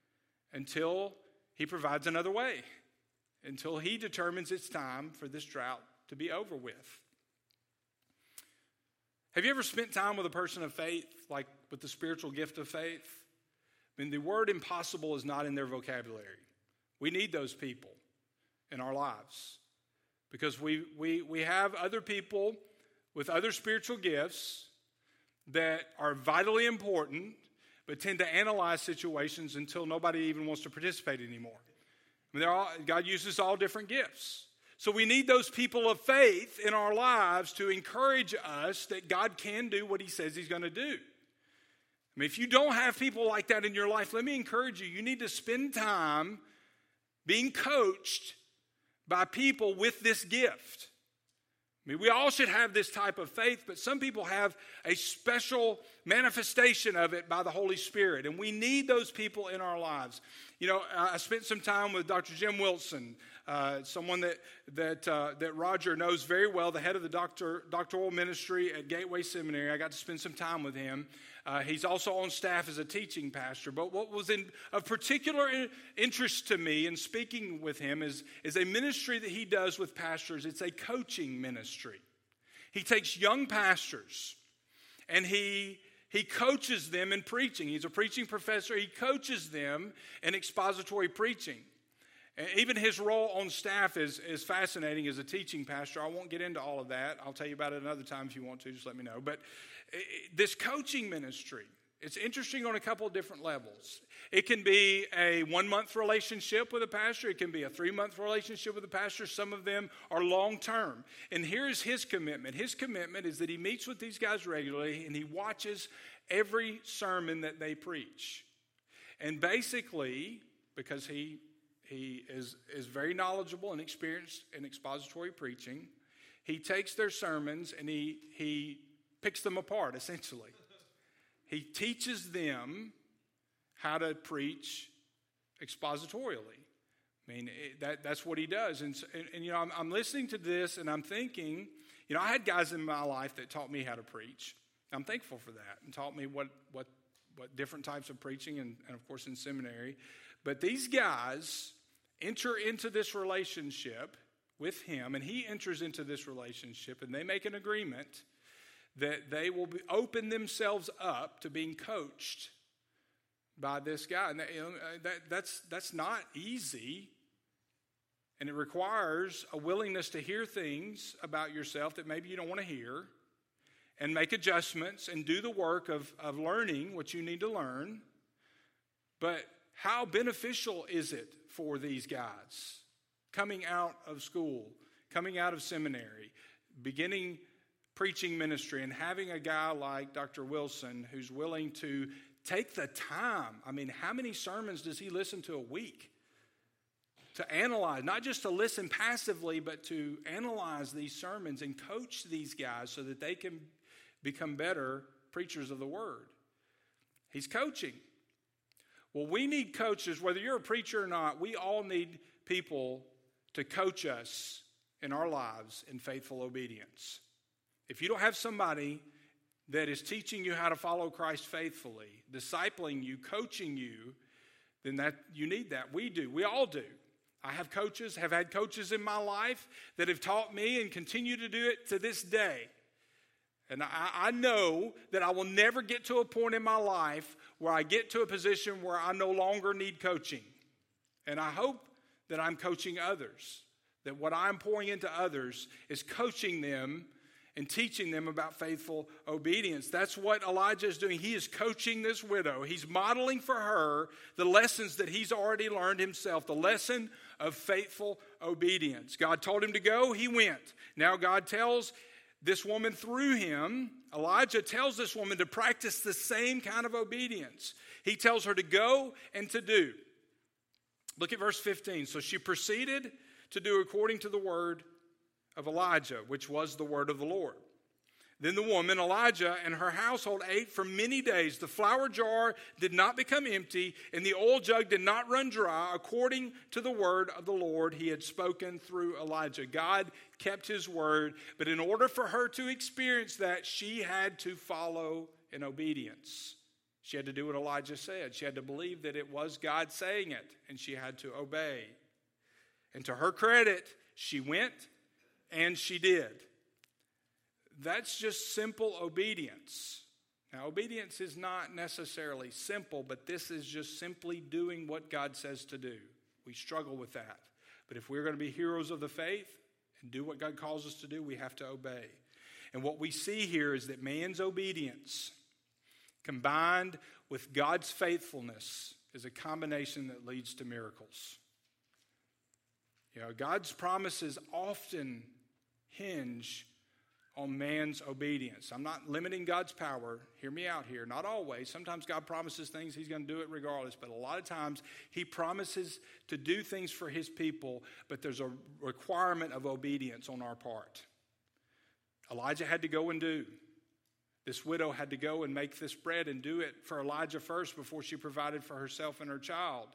S5: until he provides another way. Until he determines it's time for this drought to be over with. Have you ever spent time with a person of faith, like with the spiritual gift of faith? I mean, the word impossible is not in their vocabulary. We need those people in our lives. Because we, we, we have other people with other spiritual gifts that are vitally important, but tend to analyze situations until nobody even wants to participate anymore. I mean, they're all, God uses all different gifts. So we need those people of faith in our lives to encourage us that God can do what he says he's going to do. I mean, if you don't have people like that in your life, let me encourage you. You need to spend time being coached by people with this gift. I mean, we all should have this type of faith, but some people have a special manifestation of it by the Holy Spirit, and we need those people in our lives. You know, I spent some time with Doctor Jim Wilson, uh, someone that that uh, that Roger knows very well, the head of the doctor, doctoral ministry at Gateway Seminary. I got to spend some time with him. Uh, he's also on staff as a teaching pastor. But what was in, of particular interest to me in speaking with him is, is a ministry that he does with pastors. It's a coaching ministry. He takes young pastors and he, he coaches them in preaching. He's a preaching professor. He coaches them in expository preaching. And even his role on staff is, is fascinating as a teaching pastor. I won't get into all of that. I'll tell you about it another time if you want to. Just let me know. But this coaching ministry, it's interesting on a couple of different levels. It can be a one-month relationship with a pastor. It can be a three-month relationship with a pastor. Some of them are long-term. And here's his commitment. His commitment is that he meets with these guys regularly and he watches every sermon that they preach. And basically, because he he is, is very knowledgeable and experienced in expository preaching, he takes their sermons and he he picks them apart, essentially. He teaches them how to preach expositorially. I mean, it, that that's what he does. And, and, and you know, I'm, I'm listening to this and I'm thinking, you know, I had guys in my life that taught me how to preach. I'm thankful for that and taught me what what what different types of preaching and, and of course in seminary. But these guys enter into this relationship with him and he enters into this relationship and they make an agreement that they will be, open themselves up to being coached by this guy. And that, you know, that, that's, that's not easy. And it requires a willingness to hear things about yourself that maybe you don't want to hear and make adjustments and do the work of, of learning what you need to learn. But how beneficial is it for these guys coming out of school, coming out of seminary, beginning preaching ministry and having a guy like Doctor Wilson who's willing to take the time. I mean, how many sermons does he listen to a week? To analyze, not just to listen passively, but to analyze these sermons and coach these guys so that they can become better preachers of the word. He's coaching. Well, we need coaches, whether you're a preacher or not, we all need people to coach us in our lives in faithful obedience. If you don't have somebody that is teaching you how to follow Christ faithfully, discipling you, coaching you, then that you need that. We do. We all do. I have coaches, have had coaches in my life that have taught me and continue to do it to this day. And I, I know that I will never get to a point in my life where I get to a position where I no longer need coaching. And I hope that I'm coaching others, that what I'm pouring into others is coaching them and teaching them about faithful obedience. That's what Elijah is doing. He is coaching this widow. He's modeling for her the lessons that he's already learned himself, the lesson of faithful obedience. God told him to go, he went. Now God tells this woman through him, Elijah tells this woman to practice the same kind of obedience. He tells her to go and to do. Look at verse fifteen. So she proceeded to do according to the word of Elijah, which was the word of the Lord. Then the woman, Elijah, and her household ate for many days. The flour jar did not become empty, and the oil jug did not run dry, according to the word of the Lord he had spoken through Elijah. God kept his word, but in order for her to experience that, she had to follow in obedience. She had to do what Elijah said. She had to believe that it was God saying it, and she had to obey. And to her credit, she went and she did. That's just simple obedience. Now, obedience is not necessarily simple, but this is just simply doing what God says to do. We struggle with that. But if we're going to be heroes of the faith and do what God calls us to do, we have to obey. And what we see here is that man's obedience combined with God's faithfulness is a combination that leads to miracles. You know, God's promises often hinge on man's obedience. I'm not limiting God's power. Hear me out here. Not always. Sometimes God promises things, he's going to do it regardless. But a lot of times he promises to do things for his people, but there's a requirement of obedience on our part. Elijah had to go and do. This widow had to go and make this bread and do it for Elijah first before she provided for herself and her child.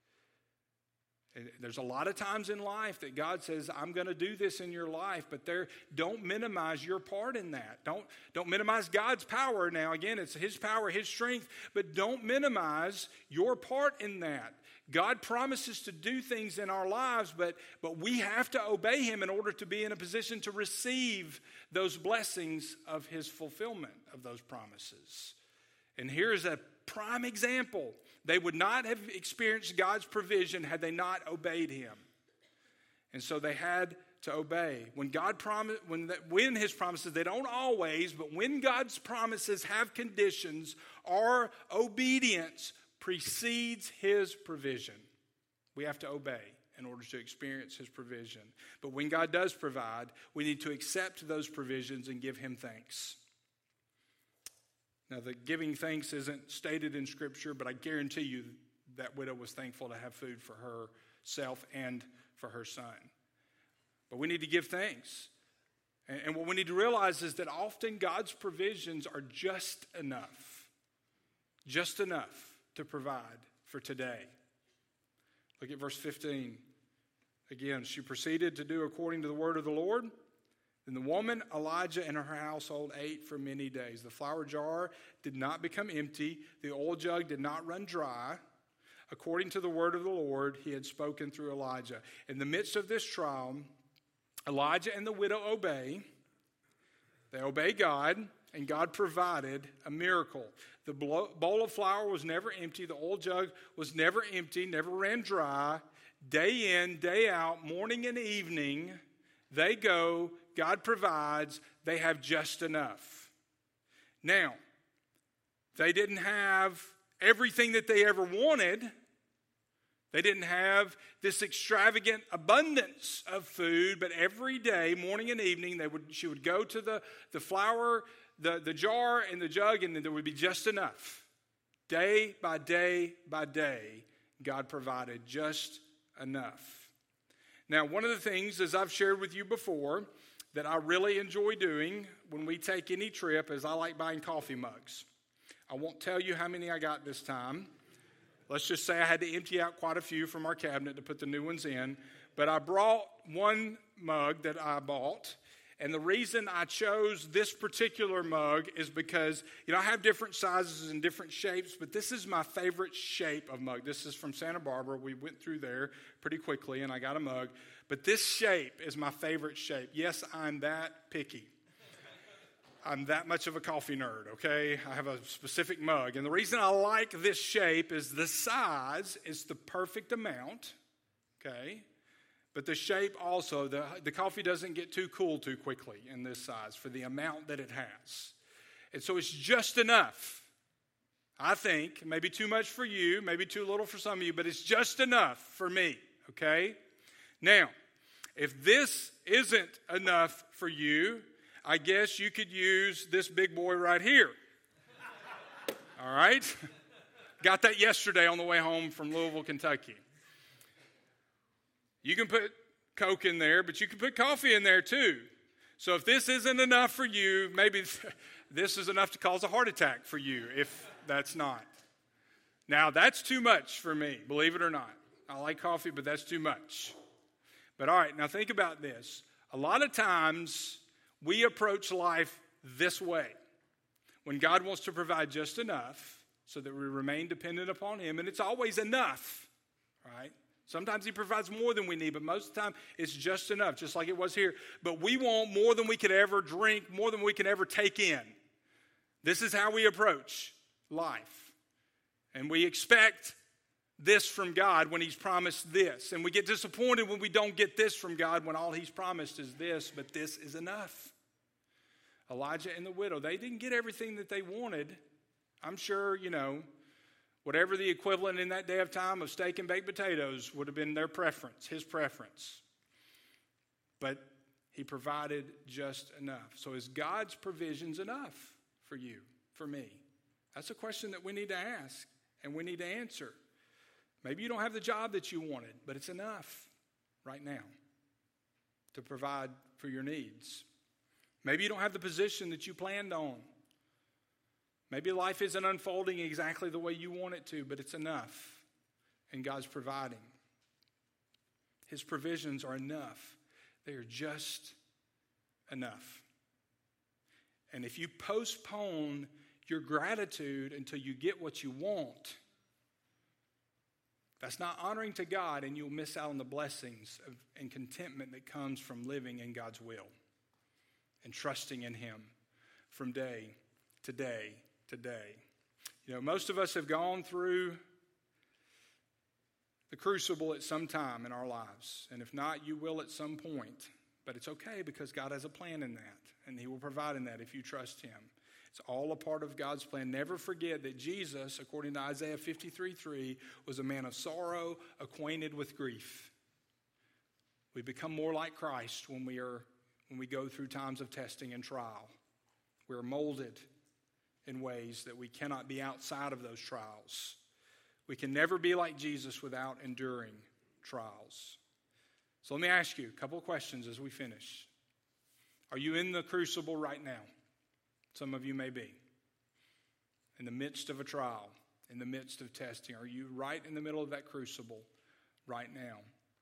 S5: And there's a lot of times in life that God says, I'm going to do this in your life, but there, don't minimize your part in that. Don't, don't minimize God's power. Now, again, it's his power, his strength, but don't minimize your part in that. God promises to do things in our lives, but, but we have to obey him in order to be in a position to receive those blessings of his fulfillment of those promises. And here's a prime example. They would not have experienced God's provision had they not obeyed him. And so they had to obey. When God promise, when, the, when his promises, they don't always, but when God's promises have conditions, our obedience precedes his provision. We have to obey in order to experience his provision. But when God does provide, we need to accept those provisions and give him thanks. Now, the giving thanks isn't stated in Scripture, but I guarantee you that widow was thankful to have food for herself and for her son. But we need to give thanks. And what we need to realize is that often God's provisions are just enough. Just enough to provide for today. Look at verse fifteen. Again, she proceeded to do according to the word of the Lord. Then the woman, Elijah, and her household ate for many days. The flour jar did not become empty. The oil jug did not run dry. According to the word of the Lord, he had spoken through Elijah. In the midst of this trial, Elijah and the widow obey. They obey God, and God provided a miracle. The bowl of flour was never empty. The oil jug was never empty, never ran dry. Day in, day out, morning and evening, they go. God provides. They have just enough. Now, they didn't have everything that they ever wanted. They didn't have this extravagant abundance of food, but every day, morning and evening, they would she would go to the, the flour, the, the jar and the jug, and there would be just enough. Day by day by day, God provided just enough. Now, one of the things, as I've shared with you before, that I really enjoy doing when we take any trip is I like buying coffee mugs. I won't tell you how many I got this time. Let's just say I had to empty out quite a few from our cabinet to put the new ones in. But I brought one mug that I bought. And the reason I chose this particular mug is because, you know, I have different sizes and different shapes, but this is my favorite shape of mug. This is from Santa Barbara. We went through there pretty quickly, and I got a mug. But this shape is my favorite shape. Yes, I'm that picky. I'm that much of a coffee nerd, okay? I have a specific mug. And the reason I like this shape is the size is the perfect amount, okay? But the shape also, the, the coffee doesn't get too cool too quickly in this size for the amount that it has. And so it's just enough. I think, maybe too much for you, maybe too little for some of you, but it's just enough for me, okay? Now, if this isn't enough for you, I guess you could use this big boy right here. All right? Got that yesterday on the way home from Louisville, Kentucky. You can put Coke in there, but you can put coffee in there too. So if this isn't enough for you, maybe this is enough to cause a heart attack for you, if that's not. Now, that's too much for me, believe it or not. I like coffee, but that's too much. But all right, now think about this. A lot of times, we approach life this way. When God wants to provide just enough so that we remain dependent upon him, and it's always enough, right? Sometimes he provides more than we need, but most of the time it's just enough, just like it was here. But we want more than we could ever drink, more than we can ever take in. This is how we approach life. And we expect this from God when he's promised this. And we get disappointed when we don't get this from God when all he's promised is this, but this is enough. Elijah and the widow, they didn't get everything that they wanted. I'm sure, you know, whatever the equivalent in that day of time of steak and baked potatoes would have been their preference, his preference. But He provided just enough. So is God's provisions enough for you, for me? That's a question that we need to ask and we need to answer. Maybe you don't have the job that you wanted, but it's enough right now to provide for your needs. Maybe you don't have the position that you planned on. Maybe life isn't unfolding exactly the way you want it to, but it's enough, and God's providing. His provisions are enough. They are just enough. And if you postpone your gratitude until you get what you want, that's not honoring to God, and you'll miss out on the blessings of, and contentment that comes from living in God's will and trusting in Him from day to day to day. You know, most of us have gone through the crucible at some time in our lives, and if not, you will at some point. But it's okay because God has a plan in that, and He will provide in that if you trust Him. It's all a part of God's plan. Never forget that Jesus, according to Isaiah fifty-three three, was a man of sorrow, acquainted with grief. We become more like Christ when we are when we go through times of testing and trial. We're molded in ways that we cannot be outside of those trials. We can never be like Jesus without enduring trials. So let me ask you a couple of questions as we finish. Are you in the crucible right now? Some of you may be. In the midst of a trial, in the midst of testing. Are you right in the middle of that crucible right now?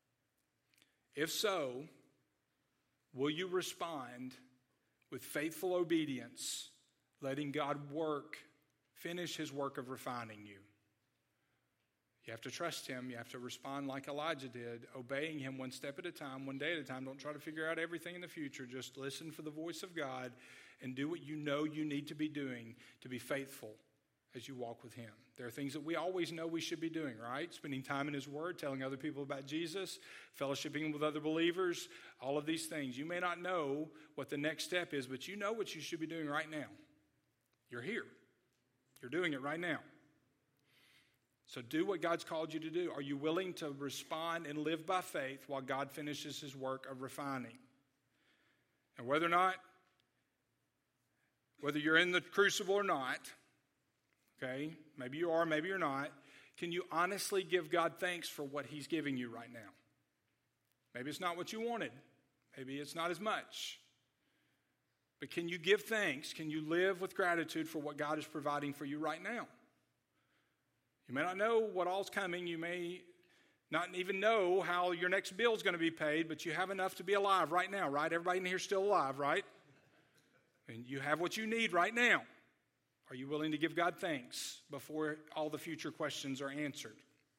S5: If so, will you respond with faithful obedience, letting God work, finish His work of refining you? You have to trust Him. You have to respond like Elijah did, obeying Him one step at a time, one day at a time. Don't try to figure out everything in the future. Just listen for the voice of God and do what you know you need to be doing to be faithful as you walk with Him. There are things that we always know we should be doing, right? Spending time in His Word, telling other people about Jesus, fellowshipping with other believers, all of these things. You may not know what the next step is, but you know what you should be doing right now. You're here. You're doing it right now. So do what God's called you to do. Are you willing to respond and live by faith while God finishes His work of refining? And whether or not, whether you're in the crucible or not, okay, maybe you are, maybe you're not, can you honestly give God thanks for what He's giving you right now? Maybe it's not what you wanted. Maybe it's not as much. But can you give thanks? Can you live with gratitude for what God is providing for you right now? You may not know what all's coming. You may not even know how your next bill is going to be paid, but you have enough to be alive right now, right? Everybody in here is still alive, right? And you have what you need right now. Are you willing to give God thanks before all the future questions are answered?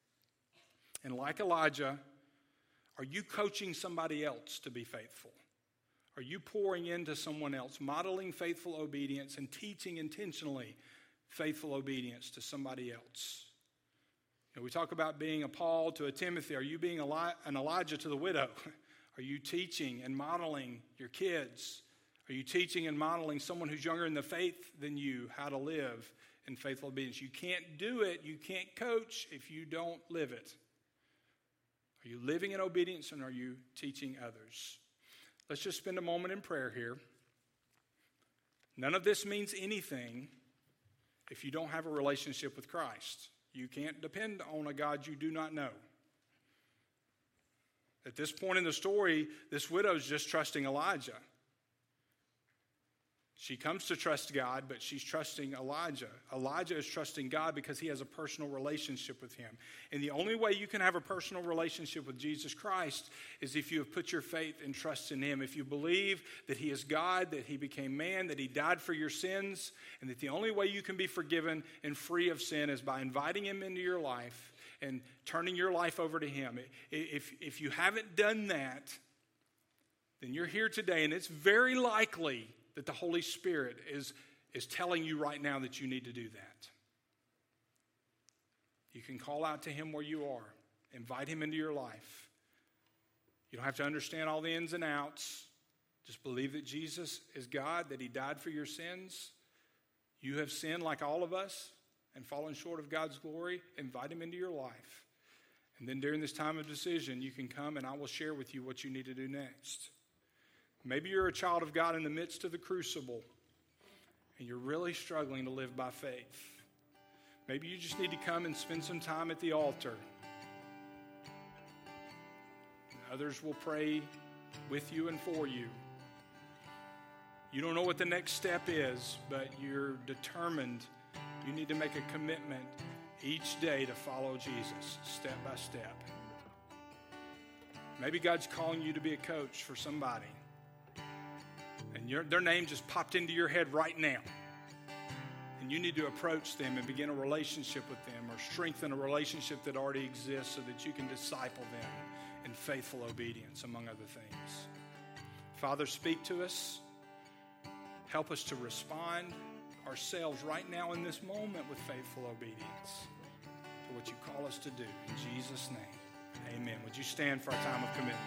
S5: And like Elijah, are you coaching somebody else to be faithful? Are you pouring into someone else, modeling faithful obedience and teaching intentionally faithful obedience to somebody else? You know, we talk about being a Paul to a Timothy. Are you being Eli- an Elijah to the widow? Are you teaching and modeling your kids? Are you teaching and modeling someone who's younger in the faith than you how to live in faithful obedience? You can't do it, you can't coach if you don't live it. Are you living in obedience and are you teaching others? Let's just spend a moment in prayer here. None of this means anything if you don't have a relationship with Christ. You can't depend on a God you do not know. At this point in the story, this widow's just trusting Elijah. She comes to trust God, but she's trusting Elijah. Elijah is trusting God because he has a personal relationship with him. And the only way you can have a personal relationship with Jesus Christ is if you have put your faith and trust in him. If you believe that he is God, that he became man, that he died for your sins, and that the only way you can be forgiven and free of sin is by inviting him into your life and turning your life over to him. If, if you haven't done that, then you're here today, and it's very likely that the Holy Spirit is, is telling you right now that you need to do that. You can call out to him where you are. Invite him into your life. You don't have to understand all the ins and outs. Just believe that Jesus is God, that he died for your sins. You have sinned like all of us and fallen short of God's glory. Invite him into your life. And then during this time of decision, you can come and I will share with you what you need to do next. Maybe you're a child of God in the midst of the crucible, and you're really struggling to live by faith. Maybe you just need to come and spend some time at the altar. Others will pray with you and for you. You don't know what the next step is, but you're determined. You need to make a commitment each day to follow Jesus step by step. Maybe God's calling you to be a coach for somebody, and your, their name just popped into your head right now. And you need to approach them and begin a relationship with them, or strengthen a relationship that already exists so that you can disciple them in faithful obedience, among other things. Father, speak to us. Help us to respond ourselves right now in this moment with faithful obedience to what you call us to do. In Jesus' name, amen. Would you stand for our time of commitment?